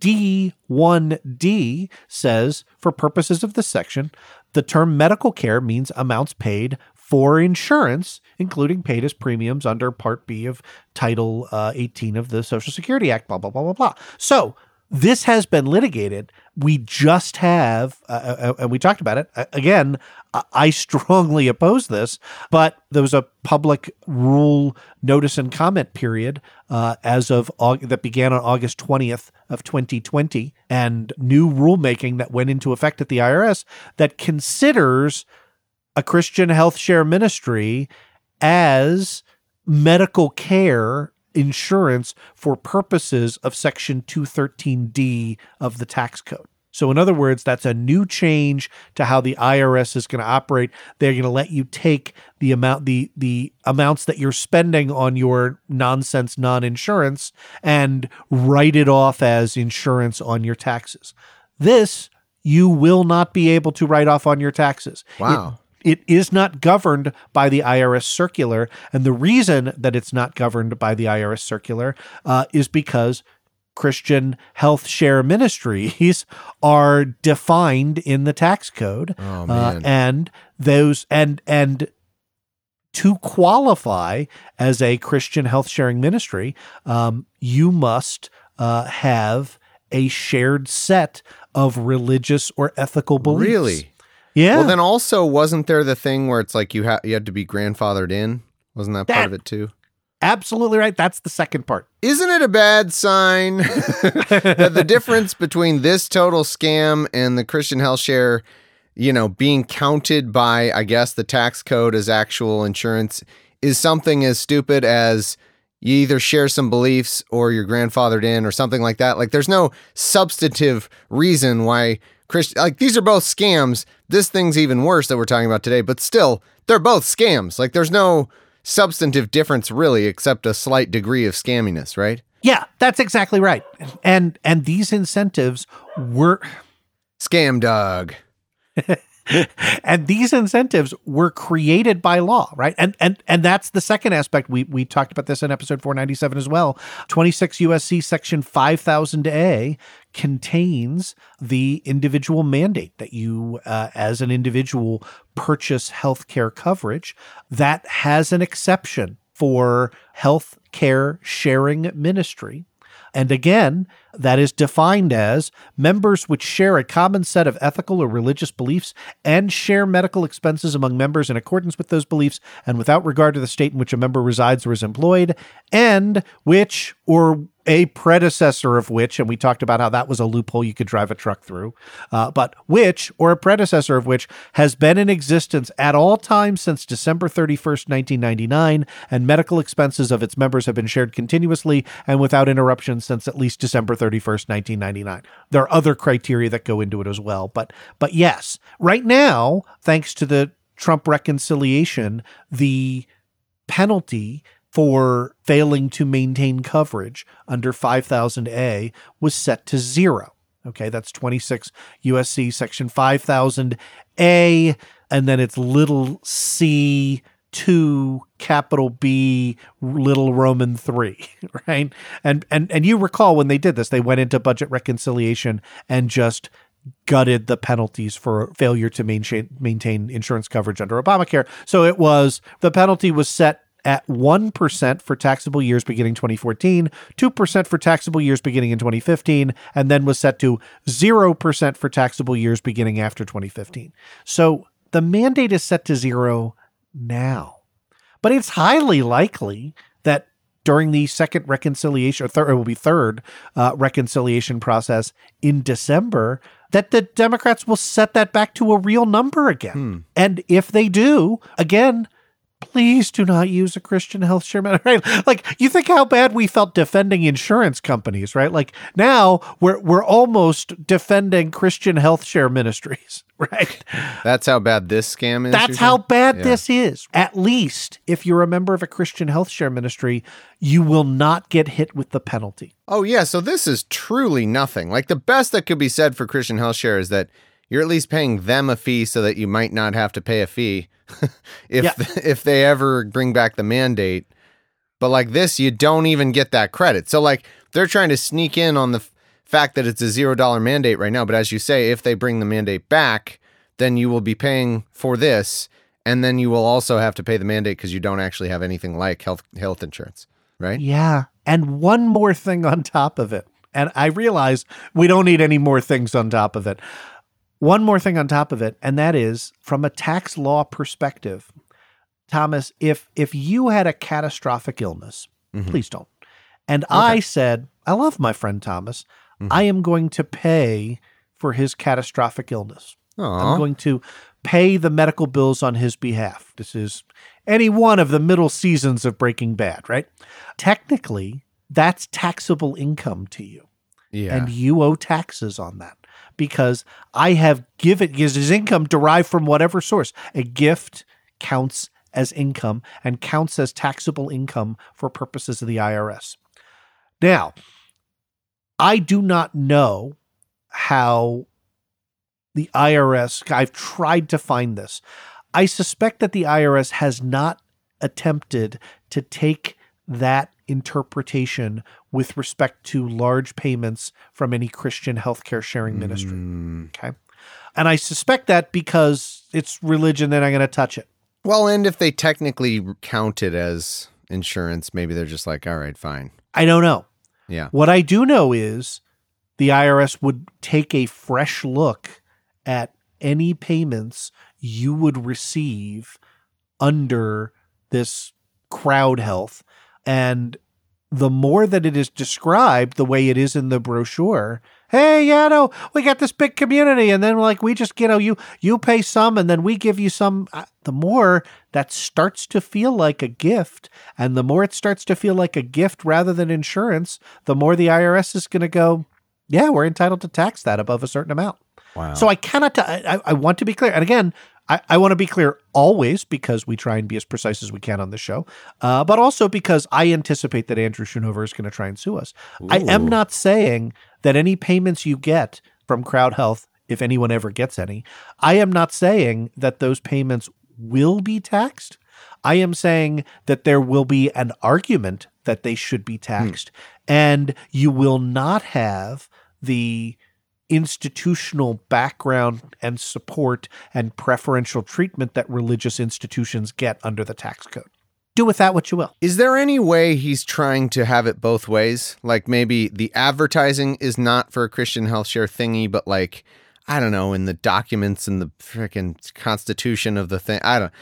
D1D says, for purposes of this section, the term medical care means amounts paid for insurance, including paid as premiums under Part B of Title 18 of the Social Security Act, blah, blah, blah, blah, blah. So this has been litigated. We just have, and we talked about it, again, I strongly oppose this, but there was a public rule notice and comment period that began on August 20th of 2020, and new rulemaking that went into effect at the IRS that considers a Christian health share ministry as medical care insurance for purposes of Section 213D of the tax code. So in other words, that's a new change to how the IRS is going to operate. They're going to let you take the amounts that you're spending on your nonsense non-insurance and write it off as insurance on your taxes. This you will not be able to write off on your taxes. Wow. It is not governed by the IRS circular. And the reason that it's not governed by the IRS circular is because Christian health share ministries are defined in the tax code. Oh, man. And those and to qualify as a Christian health sharing ministry, you must have a shared set of religious or ethical beliefs. Really? Yeah. Well, then also, wasn't there the thing where it's like you had to be grandfathered in? Wasn't that part of it too? Absolutely right. That's the second part. Isn't it a bad sign that the difference between this total scam and the Christian health share, being counted by, I guess, the tax code as actual insurance is something as stupid as you either share some beliefs or you're grandfathered in or something like that? Like, there's no substantive reason why these are both scams. This thing's even worse that we're talking about today, but still, they're both scams. Like, there's no substantive difference really, except a slight degree of scamminess, right? Yeah, that's exactly right. And these incentives were scam dog. And these incentives were created by law, right? And that's the second aspect. We talked about this in episode 497 as well. 26 USC section 5000A contains the individual mandate that you, as an individual, purchase healthcare coverage. That has an exception for healthcare sharing ministry. And again, that is defined as members which share a common set of ethical or religious beliefs and share medical expenses among members in accordance with those beliefs and without regard to the state in which a member resides or is employed, and which, or a predecessor of which, and we talked about how that was a loophole you could drive a truck through, but which, or a predecessor of which, has been in existence at all times since December 31st, 1999, and medical expenses of its members have been shared continuously and without interruption since at least December 31st, 1999. There are other criteria that go into it as well, but yes, right now, thanks to the Trump reconciliation, the penalty for failing to maintain coverage under 5000A was set to 0. Okay, that's 26 USC section 5000A, and then it's little c 2 capital B little Roman 3, right? And you recall when they did this, they went into budget reconciliation and just gutted the penalties for failure to maintain insurance coverage under Obamacare. So it was, the penalty was set at 1% for taxable years beginning 2014, 2% for taxable years beginning in 2015, and then was set to 0% for taxable years beginning after 2015. So the mandate is set to 0 now. But it's highly likely that during the second reconciliation, or it will be third reconciliation process in December, that the Democrats will set that back to a real number again. And if they do, again, please do not use a Christian health share, right? Like, you think how bad we felt defending insurance companies, right? Like, now we're almost defending Christian health share ministries, right? That's how bad this scam is. That's how bad this is. At least if you're a member of a Christian health share ministry, you will not get hit with the penalty. Oh yeah, so this is truly nothing. Like, the best that could be said for Christian health share is that you're at least paying them a fee so that you might not have to pay a fee if they ever bring back the mandate. But like this, you don't even get that credit. So like, they're trying to sneak in on the fact that it's a $0 mandate right now. But as you say, if they bring the mandate back, then you will be paying for this. And then you will also have to pay the mandate because you don't actually have anything like health insurance, right? Yeah. And one more thing on top of it. And I realize we don't need any more things on top of it. One more thing on top of it, and that is, from a tax law perspective, Thomas, if you had a catastrophic illness, please don't. And I said, I love my friend Thomas. I am going to pay for his catastrophic illness. I'm going to pay the medical bills on his behalf. This is any one of the middle seasons of Breaking Bad, right? Technically, that's taxable income to you. Yeah. And you owe taxes on that. Because I have given his income derived from whatever source. A gift counts as income and counts as taxable income for purposes of the IRS. Now, I do not know how the IRS, I've tried to find this. I suspect that the IRS has not attempted to take that interpretation with respect to large payments from any Christian healthcare sharing ministry. Okay. And I suspect that because it's religion, they're not going to touch it. Well, and if they technically count it as insurance, maybe they're just like, all right, fine. I don't know. Yeah. What I do know is the IRS would take a fresh look at any payments you would receive under this crowd health. And the more that it is described the way it is in the brochure, hey, we got this big community, and then like we just, you pay some and then we give you some. The more that starts to feel like a gift, and the more it starts to feel like a gift rather than insurance, the more the IRS is going to go, yeah, we're entitled to tax that above a certain amount. Wow. So I cannot, I want to be clear. And again, I want to be clear always because we try and be as precise as we can on the show, but also because I anticipate that Andrew Schoonover is going to try and sue us. Ooh. I am not saying that any payments you get from Crowd Health, if anyone ever gets any, I am not saying that those payments will be taxed. I am saying that there will be an argument that they should be taxed, and you will not have the institutional background and support and preferential treatment that religious institutions get under the tax code. Do with that what you will. Is there any way he's trying to have it both ways? Like maybe the advertising is not for a Christian health share thingy, but like, I don't know, in the documents and the freaking constitution of the thing, I don't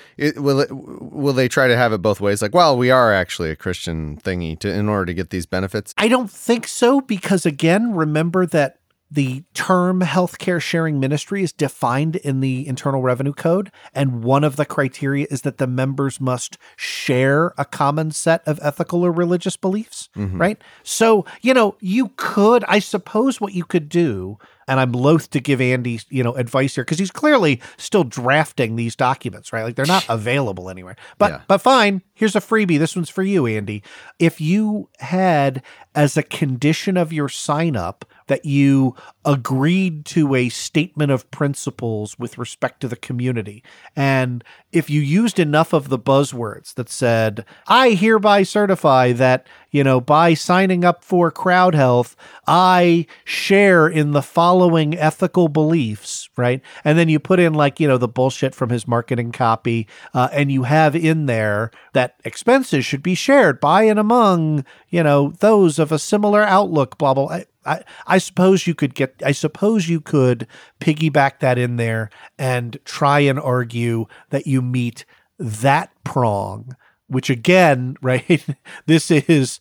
will they try to have it both ways? Like, well, we are actually a Christian thingy in order to get these benefits. I don't think so, because again, remember that the term healthcare sharing ministry is defined in the Internal Revenue Code, and one of the criteria is that the members must share a common set of ethical or religious beliefs, right? So, you could, I suppose what you could do, and I'm loath to give Andy, advice here, because he's clearly still drafting these documents, right? Like, they're not available anywhere. But fine, here's a freebie. This one's for you, Andy. If you had, as a condition of your sign up, that you agreed to a statement of principles with respect to the community, and if you used enough of the buzzwords that said, I hereby certify that, by signing up for Crowd Health, I share in the following following ethical beliefs, right? And then you put in like, the bullshit from his marketing copy, and you have in there that expenses should be shared by and among, those of a similar outlook, blah, blah. I suppose you could piggyback that in there and try and argue that you meet that prong, which again, right, this is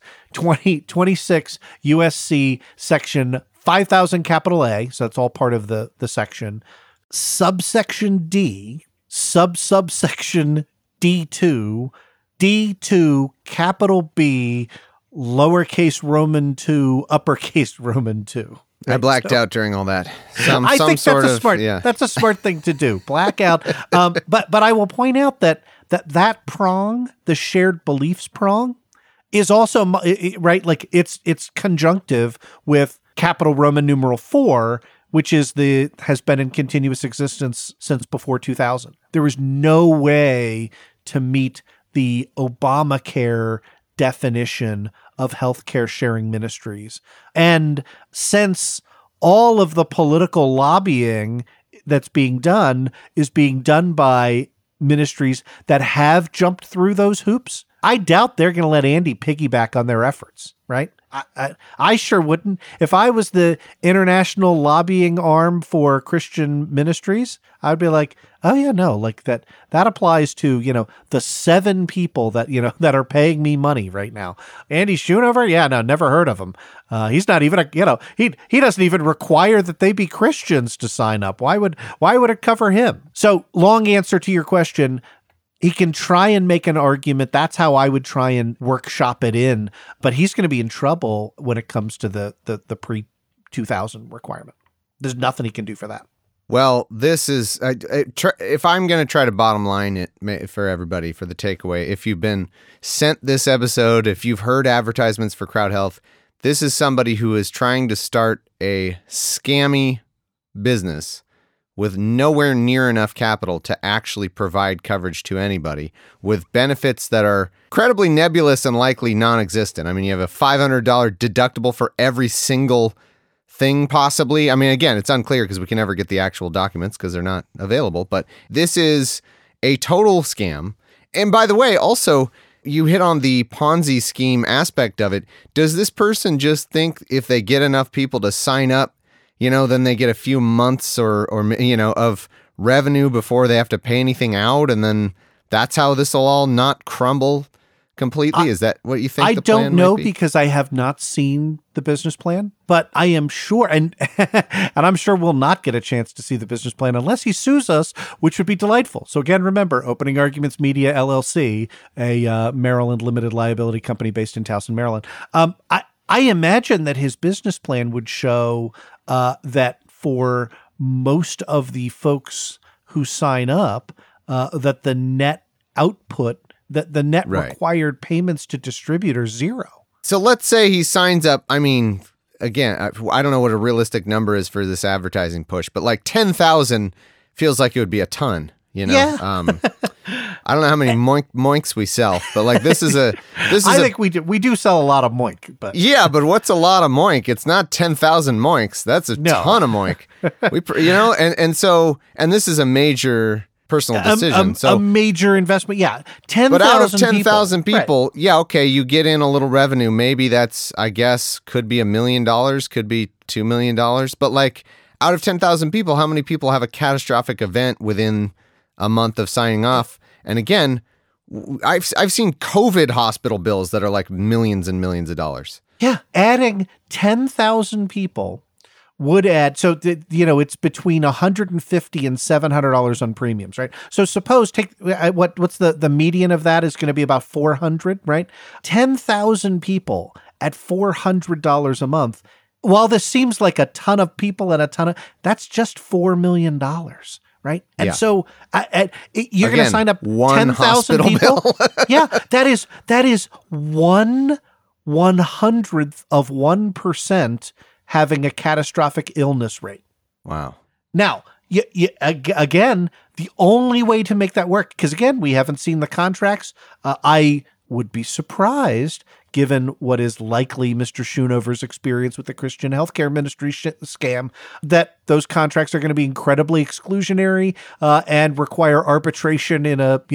26 USC section 5000 capital A. So that's all part of the section. Subsection D, subsection D2, D2 capital B, lowercase Roman 2, uppercase Roman 2. I blacked out during all that. I think that's a smart thing to do. Black out. But I will point out that prong, the shared beliefs prong, is also right. Like it's conjunctive with capital Roman numeral 4, which has been in continuous existence since before 2000. There was no way to meet the Obamacare definition of healthcare sharing ministries. And since all of the political lobbying that's being done is being done by ministries that have jumped through those hoops, I doubt they're going to let Andy piggyback on their efforts, right? I sure wouldn't. If I was the international lobbying arm for Christian ministries, I'd be like, oh yeah, no, like that applies to, the 7 people that, that are paying me money right now. Andy Schoonover? Yeah, no, never heard of him. He's not even he doesn't even require that they be Christians to sign up. Why would it cover him? So long answer to your question. He can try and make an argument. That's how I would try and workshop it in. But he's going to be in trouble when it comes to the pre-2000 requirement. There's nothing he can do for that. Well, this is, if I'm going to try to bottom line it for everybody, for the takeaway, if you've been sent this episode, if you've heard advertisements for Crowd Health, this is somebody who is trying to start a scammy business with nowhere near enough capital to actually provide coverage to anybody, with benefits that are incredibly nebulous and likely non-existent. I mean, you have a $500 deductible for every single thing, possibly. I mean, again, it's unclear because we can never get the actual documents because they're not available, but this is a total scam. And by the way, also, you hit on the Ponzi scheme aspect of it. Does this person just think if they get enough people to sign up, then they get a few months or of revenue before they have to pay anything out, and then that's how this will all not crumble completely? Is that what you think? I the plan don't know might be? Because I have not seen the business plan, but I am sure, and I'm sure we'll not get a chance to see the business plan unless he sues us, which would be delightful. So again, remember, Opening Arguments Media LLC, a Maryland limited liability company based in Towson, Maryland. I imagine that his business plan would show that for most of the folks who sign up, that the net output, that the net required payments to distributors zero. So let's say he signs up. I mean, again, I don't know what a realistic number is for this advertising push, but like 10,000 feels like it would be a ton. Yeah. I don't know how many moinks we sell, but like I think we do sell a lot of moink, but yeah, but what's a lot of moink? It's not 10,000 moinks. That's a ton of moink. And this is a major personal decision. A major investment. Yeah. 10,000 But out of 10,000 people, yeah, okay, you get in a little revenue. Maybe that's, I guess, could be $1 million, could be $2 million. But like out of 10,000 people, how many people have a catastrophic event within a month of signing off? And again, I've seen COVID hospital bills that are like millions and millions of dollars. Yeah, adding 10,000 people would add, so it's between $150 and $700 on premiums, right? So suppose what's the median of that is going to be about 400, right? 10,000 people at $400 a month. While this seems like a ton of people and that's just $4 million. Right. And so you're going to sign up 10,000 people. Yeah. That is 1/100th of 1% having a catastrophic illness rate. Wow. Now, again, the only way to make that work, because again, we haven't seen the contracts. I would be surprised, given what is likely Mr. Schoonover's experience with the Christian Healthcare Ministry scam, that those contracts are going to be incredibly exclusionary and require arbitration in a,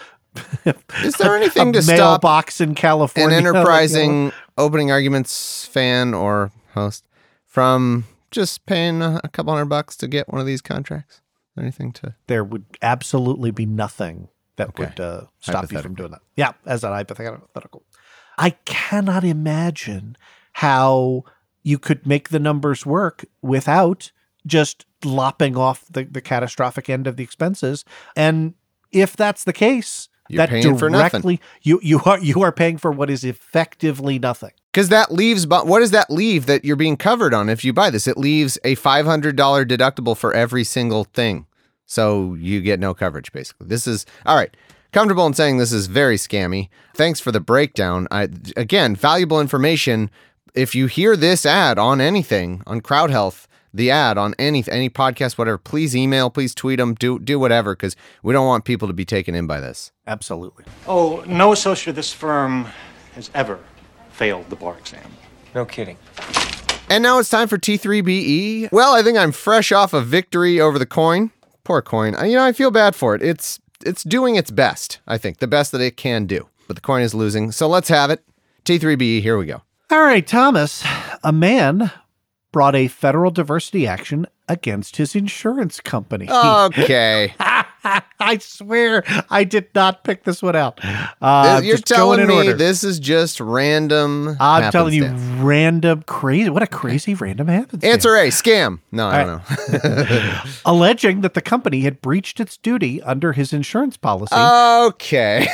is there anything to stop mailbox in California? An enterprising opening arguments fan or host from just paying a couple $100 to get one of these contracts? Anything to? There would absolutely be nothing that would stop you from doing that. Yeah, as an hypothetical. I cannot imagine how you could make the numbers work without just lopping off the catastrophic end of the expenses. And if that's the case, you're paying for nothing. You are paying for what is effectively nothing. Because that leaves, but what does that leave that you're being covered on if you buy this? It leaves a $500 deductible for every single thing. So you get no coverage, basically. This is, all right, comfortable in saying this is very scammy. Thanks for the breakdown. Again, valuable information. If you hear this ad on anything, on Crowd Health, the ad on any podcast, whatever, please email, please tweet them, do whatever, because we don't want people to be taken in by this. Absolutely. Oh, no associate of this firm has ever failed the bar exam. No kidding. And now it's time for T3BE. Well, I think I'm fresh off a victory over the coin. Poor coin. I feel bad for it. It's doing its best, I think. The best that it can do. But the coin is losing. So let's have it. T3BE, here we go. All right, Thomas. A man brought a federal diversity action against his insurance company. Okay. I swear I did not pick this one out. You're telling me this is just random I'm telling you, random crazy. What a crazy random happenstance. Answer A, scam. No, I don't know. Alleging that the company had breached its duty under his insurance policy. Okay.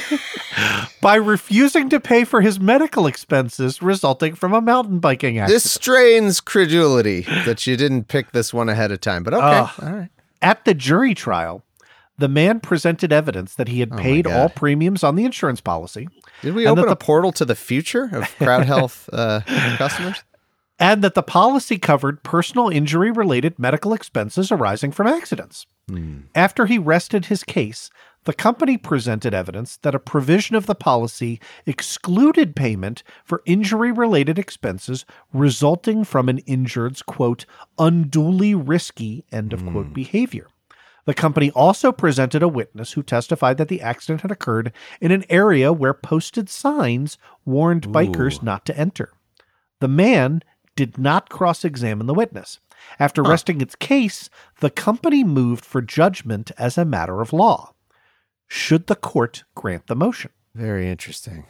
By refusing to pay for his medical expenses resulting from a mountain biking accident. This strains credulity that you didn't pick this one ahead of time, but okay. All right. At the jury trial, the man presented evidence that he had paid all premiums on the insurance policy. Did we open a portal to the future of Crowd Health customers? And that the policy covered personal injury-related medical expenses arising from accidents. After he rested his case, the company presented evidence that a provision of the policy excluded payment for injury-related expenses resulting from an injured's, quote, unduly risky, end of quote, behavior. The company also presented a witness who testified that the accident had occurred in an area where posted signs warned bikers not to enter. The man did not cross-examine the witness. After resting its case, the company moved for judgment as a matter of law. Should the court grant the motion? Very interesting.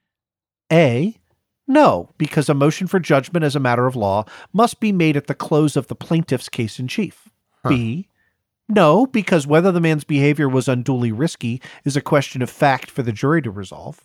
A, no, because a motion for judgment as a matter of law must be made at the close of the plaintiff's case in chief. B, no, because whether the man's behavior was unduly risky is a question of fact for the jury to resolve.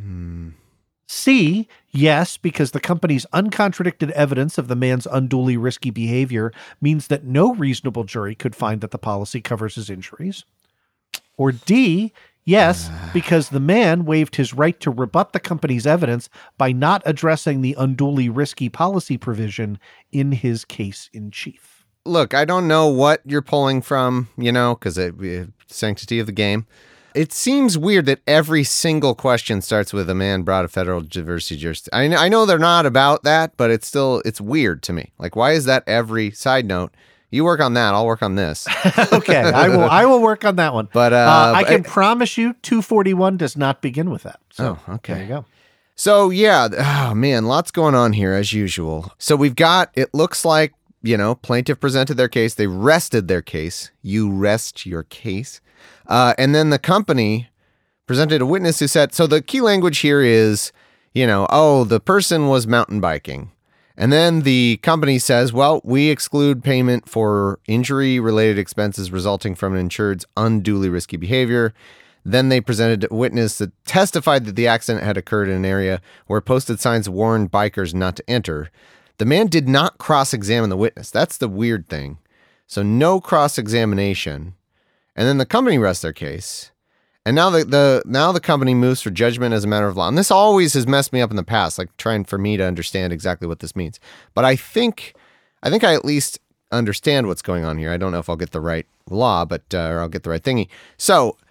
C, yes, because the company's uncontradicted evidence of the man's unduly risky behavior means that no reasonable jury could find that the policy covers his injuries. Or D, yes, because the man waived his right to rebut the company's evidence by not addressing the unduly risky policy provision in his case in chief. Look, I don't know what you're pulling from, because sanctity of the game. It seems weird that every single question starts with a man brought a federal diversity jurisdiction. I know they're not about that, but it's weird to me. Like, why is that every side note? You work on that. I'll work on this. Okay, I will work on that one. But I can promise you 241 does not begin with that. So, okay. There you go. So, yeah. Oh, man, lots going on here as usual. So we've got, it looks like, plaintiff presented their case. They rested their case. You rest your case. And then the company presented a witness who said, so the key language here is, the person was mountain biking. And then the company says, well, we exclude payment for injury-related expenses resulting from an insured's unduly risky behavior. Then they presented a witness that testified that the accident had occurred in an area where posted signs warned bikers not to enter. The man did not cross-examine the witness. That's the weird thing. So no cross-examination. And then the company rests their case. And now the company moves for judgment as a matter of law. And this always has messed me up in the past, like trying for me to understand exactly what this means. But I think I at least understand what's going on here. I don't know if I'll get the right law, but or I'll get the right thingy. So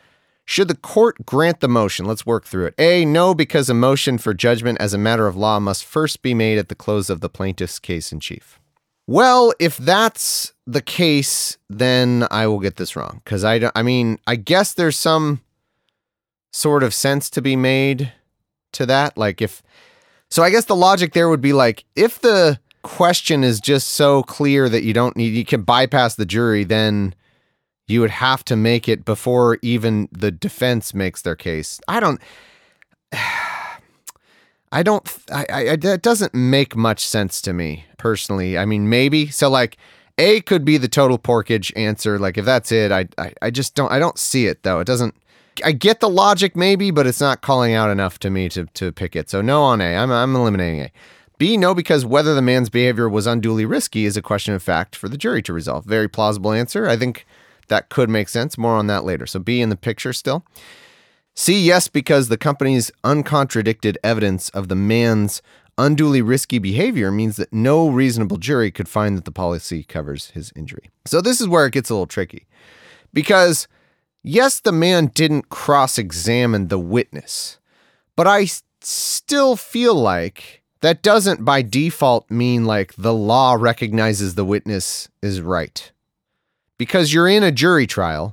Should the court grant the motion? Let's work through it. A, no, because a motion for judgment as a matter of law must first be made at the close of the plaintiff's case in chief. Well, if that's the case, then I will get this wrong. Because I guess there's some sort of sense to be made to that. So I guess the logic there would be like, if the question is just so clear that you can bypass the jury, then you would have to make it before even the defense makes their case. That doesn't make much sense to me personally. I mean, maybe. So like A could be the total porkage answer. Like if that's it, I don't see it though. It doesn't, I get the logic maybe, but it's not calling out enough to me to pick it. So no on A. I'm eliminating A. B, no, because whether the man's behavior was unduly risky is a question of fact for the jury to resolve. Very plausible answer. I think that could make sense. More on that later. So B in the picture still. C, yes, because the company's uncontradicted evidence of the man's unduly risky behavior means that no reasonable jury could find that the policy covers his injury. So this is where it gets a little tricky. Because, yes, the man didn't cross-examine the witness, but I still feel like that doesn't by default mean like the law recognizes the witness is right. Because you're in a jury trial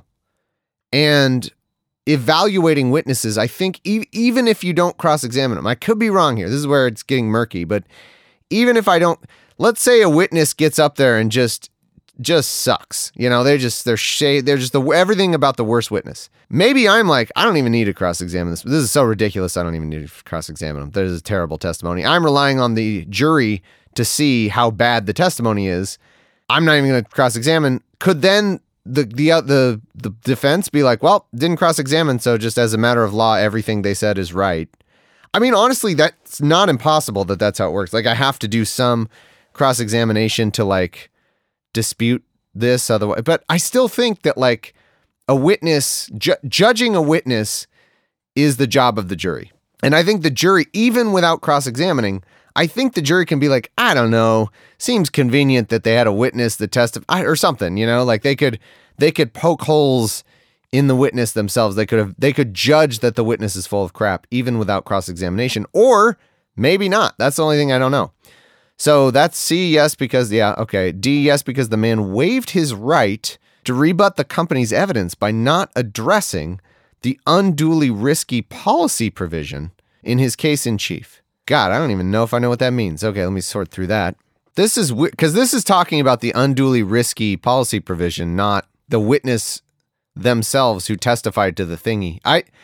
and evaluating witnesses, I think even if you don't cross-examine them, I could be wrong here. This is where it's getting murky, but even if I don't, let's say a witness gets up there and just sucks. You know, they're just everything about the worst witness. Maybe I'm like, I don't even need to cross-examine this. This is so ridiculous. I don't even need to cross-examine them. There's a terrible testimony. I'm relying on the jury to see how bad the testimony is. I'm not even going to cross-examine. Could then the defense be like, well, didn't cross-examine, so just as a matter of law, everything they said is right? I mean, honestly, that's not impossible that's how it works. Like, I have to do some cross-examination to, like, dispute this otherwise. But I still think that, like, a witness, judging a witness is the job of the jury. And I think the jury, even without cross-examining, I think the jury can be like, I don't know, seems convenient that they had a witness that testified or something, you know, like they could poke holes in the witness themselves. They could judge that the witness is full of crap even without cross-examination, or maybe not. That's the only thing I don't know. So that's C, yes, because, yeah, okay. D, yes, because the man waived his right to rebut the company's evidence by not addressing the unduly risky policy provision in his case in chief. God, I don't even know if I know what that means. Okay, let me sort through that. This is because this is talking about the unduly risky policy provision, not the witness themselves who testified to the thingy.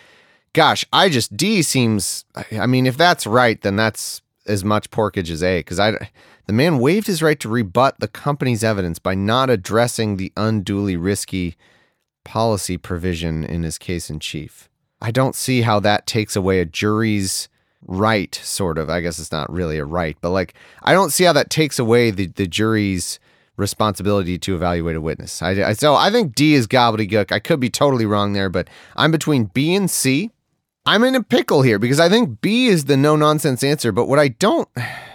D seems, I mean, if that's right, then that's as much porkage as A, because the man waived his right to rebut the company's evidence by not addressing the unduly risky policy provision in his case in chief. I don't see how that takes away a jury's right, sort of. I guess it's not really a right, but like, I don't see how that takes away the jury's responsibility to evaluate a witness. So I think D is gobbledygook. I could be totally wrong there, but I'm between B and C. I'm in a pickle here because I think B is the no-nonsense answer, but what I don't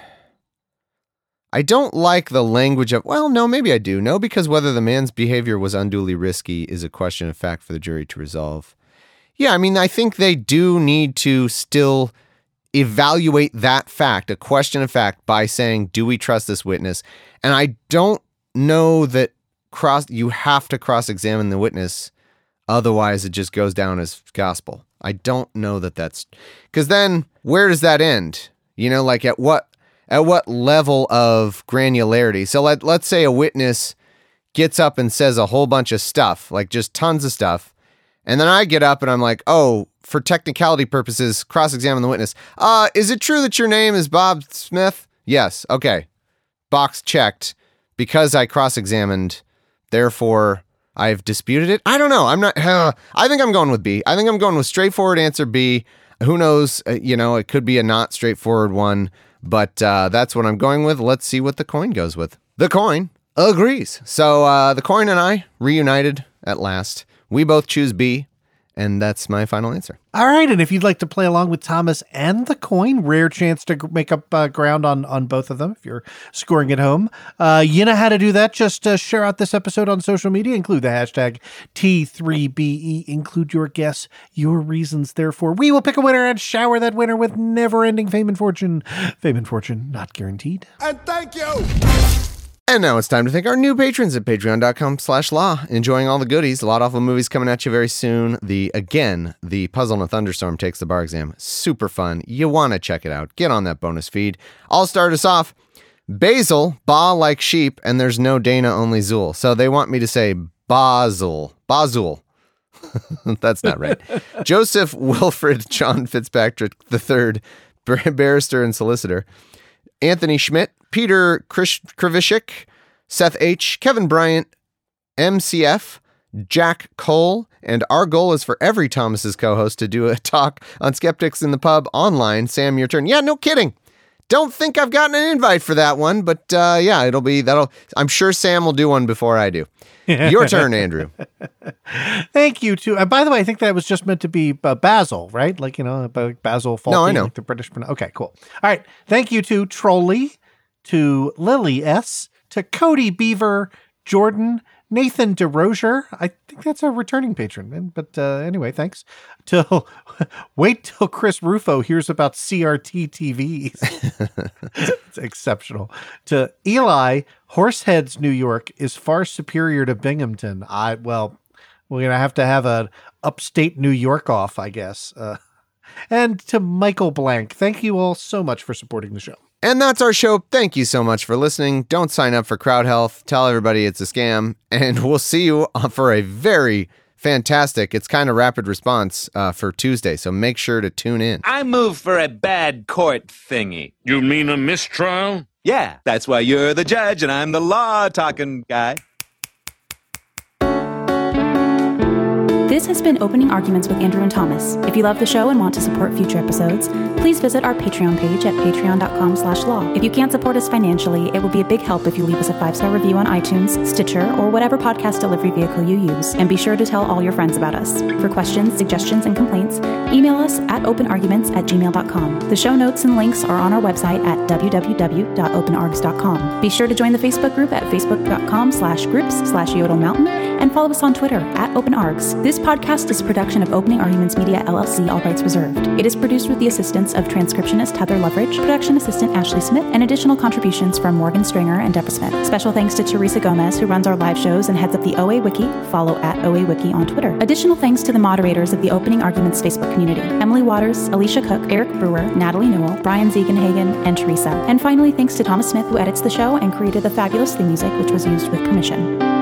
like the language of, well, no, maybe I do. No, because whether the man's behavior was unduly risky is a question of fact for the jury to resolve. Yeah, I mean, I think they do need to still evaluate that fact, a question of fact, by saying, do we trust this witness? And I don't know that you have to cross-examine the witness, otherwise it just goes down as gospel. I don't know that that's, because then where does that end? You know, like at what level of granularity? So let's say a witness gets up and says a whole bunch of stuff, like just tons of stuff. And then I get up and I'm like, oh, for technicality purposes, cross-examine the witness. Is it true that your name is Bob Smith? Yes. Okay. Box checked. Because I cross-examined, therefore I've disputed it. I don't know. I think I'm going with B. I think I'm going with straightforward answer B. Who knows? It could be a not straightforward one, but that's what I'm going with. Let's see what the coin goes with. The coin agrees. So the coin and I reunited at last. We both choose B. And that's my final answer. All right. And if you'd like to play along with Thomas and the coin, rare chance to make up ground on both of them if you're scoring at home. You know how to do that. Just share out this episode on social media. Include the hashtag T3BE. Include your guess, your reasons. Therefore, we will pick a winner and shower that winner with never-ending fame and fortune. Fame and fortune not guaranteed. And thank you. And now it's time to thank our new patrons at patreon.com/law. Enjoying all the goodies. A lot of awful movies coming at you very soon. The Puzzle in a Thunderstorm takes the bar exam. Super fun. You want to check it out. Get on that bonus feed. I'll start us off. Basil, ba like sheep, and there's no Dana, only Zool. So they want me to say Basil. That's not right. Joseph Wilfred John Fitzpatrick III, barrister and solicitor. Anthony Schmidt, Peter Krivishik, Seth H., Kevin Bryant, MCF, Jack Cole, and our goal is for every Thomas's co-host to do a talk on Skeptics in the Pub online. Sam, your turn. Yeah, no kidding. Don't think I've gotten an invite for that one, but yeah, I'm sure Sam will do one before I do. Your turn, Andrew. Thank you, too. By the way, I think that was just meant to be Basil, right? Like, Basil Fawlty. No, I know. Like the British. Okay, cool. All right. Thank you to Trolley, to Lily S., to Cody Beaver, Jordan, Nathan DeRozier. I think that's a returning patron. But anyway, thanks. Wait till Chris Rufo hears about CRT TVs. It's exceptional. To Eli, Horseheads, New York is far superior to Binghamton. We're going to have an upstate New York off, I guess. And to Michael Blank, thank you all so much for supporting the show. And that's our show. Thank you so much for listening. Don't sign up for Crowd Health. Tell everybody it's a scam. And we'll see you for a very fantastic, it's kind of rapid response for Tuesday. So make sure to tune in. I move for a bad court thingy. You mean a mistrial? Yeah, that's why you're the judge and I'm the law-talking guy. This has been Opening Arguments with Andrew and Thomas. If you love the show and want to support future episodes, please visit our Patreon page at patreon.com/law. If you can't support us financially, it will be a big help if you leave us a 5-star review on iTunes, Stitcher, or whatever podcast delivery vehicle you use. And be sure to tell all your friends about us. For questions, suggestions, and complaints, email us at openarguments@gmail.com. The show notes and links are on our website at www.openargs.com. Be sure to join the Facebook group at facebook.com/groups/Yodel Mountain and follow us on Twitter at OpenArgs. This podcast is a production of Opening Arguments Media, LLC, all rights reserved. It is produced with the assistance of transcriptionist Heather Loveridge, production assistant Ashley Smith, and additional contributions from Morgan Stringer and Deborah Smith. Special thanks to Teresa Gomez, who runs our live shows and heads up the OA Wiki. Follow at OA Wiki on Twitter. Additional thanks to the moderators of the Opening Arguments Facebook community: Emily Waters, Alicia Cook, Eric Brewer, Natalie Newell, Brian Ziegenhagen, and Teresa. And finally, thanks to Thomas Smith, who edits the show and created the fabulous theme music, which was used with permission.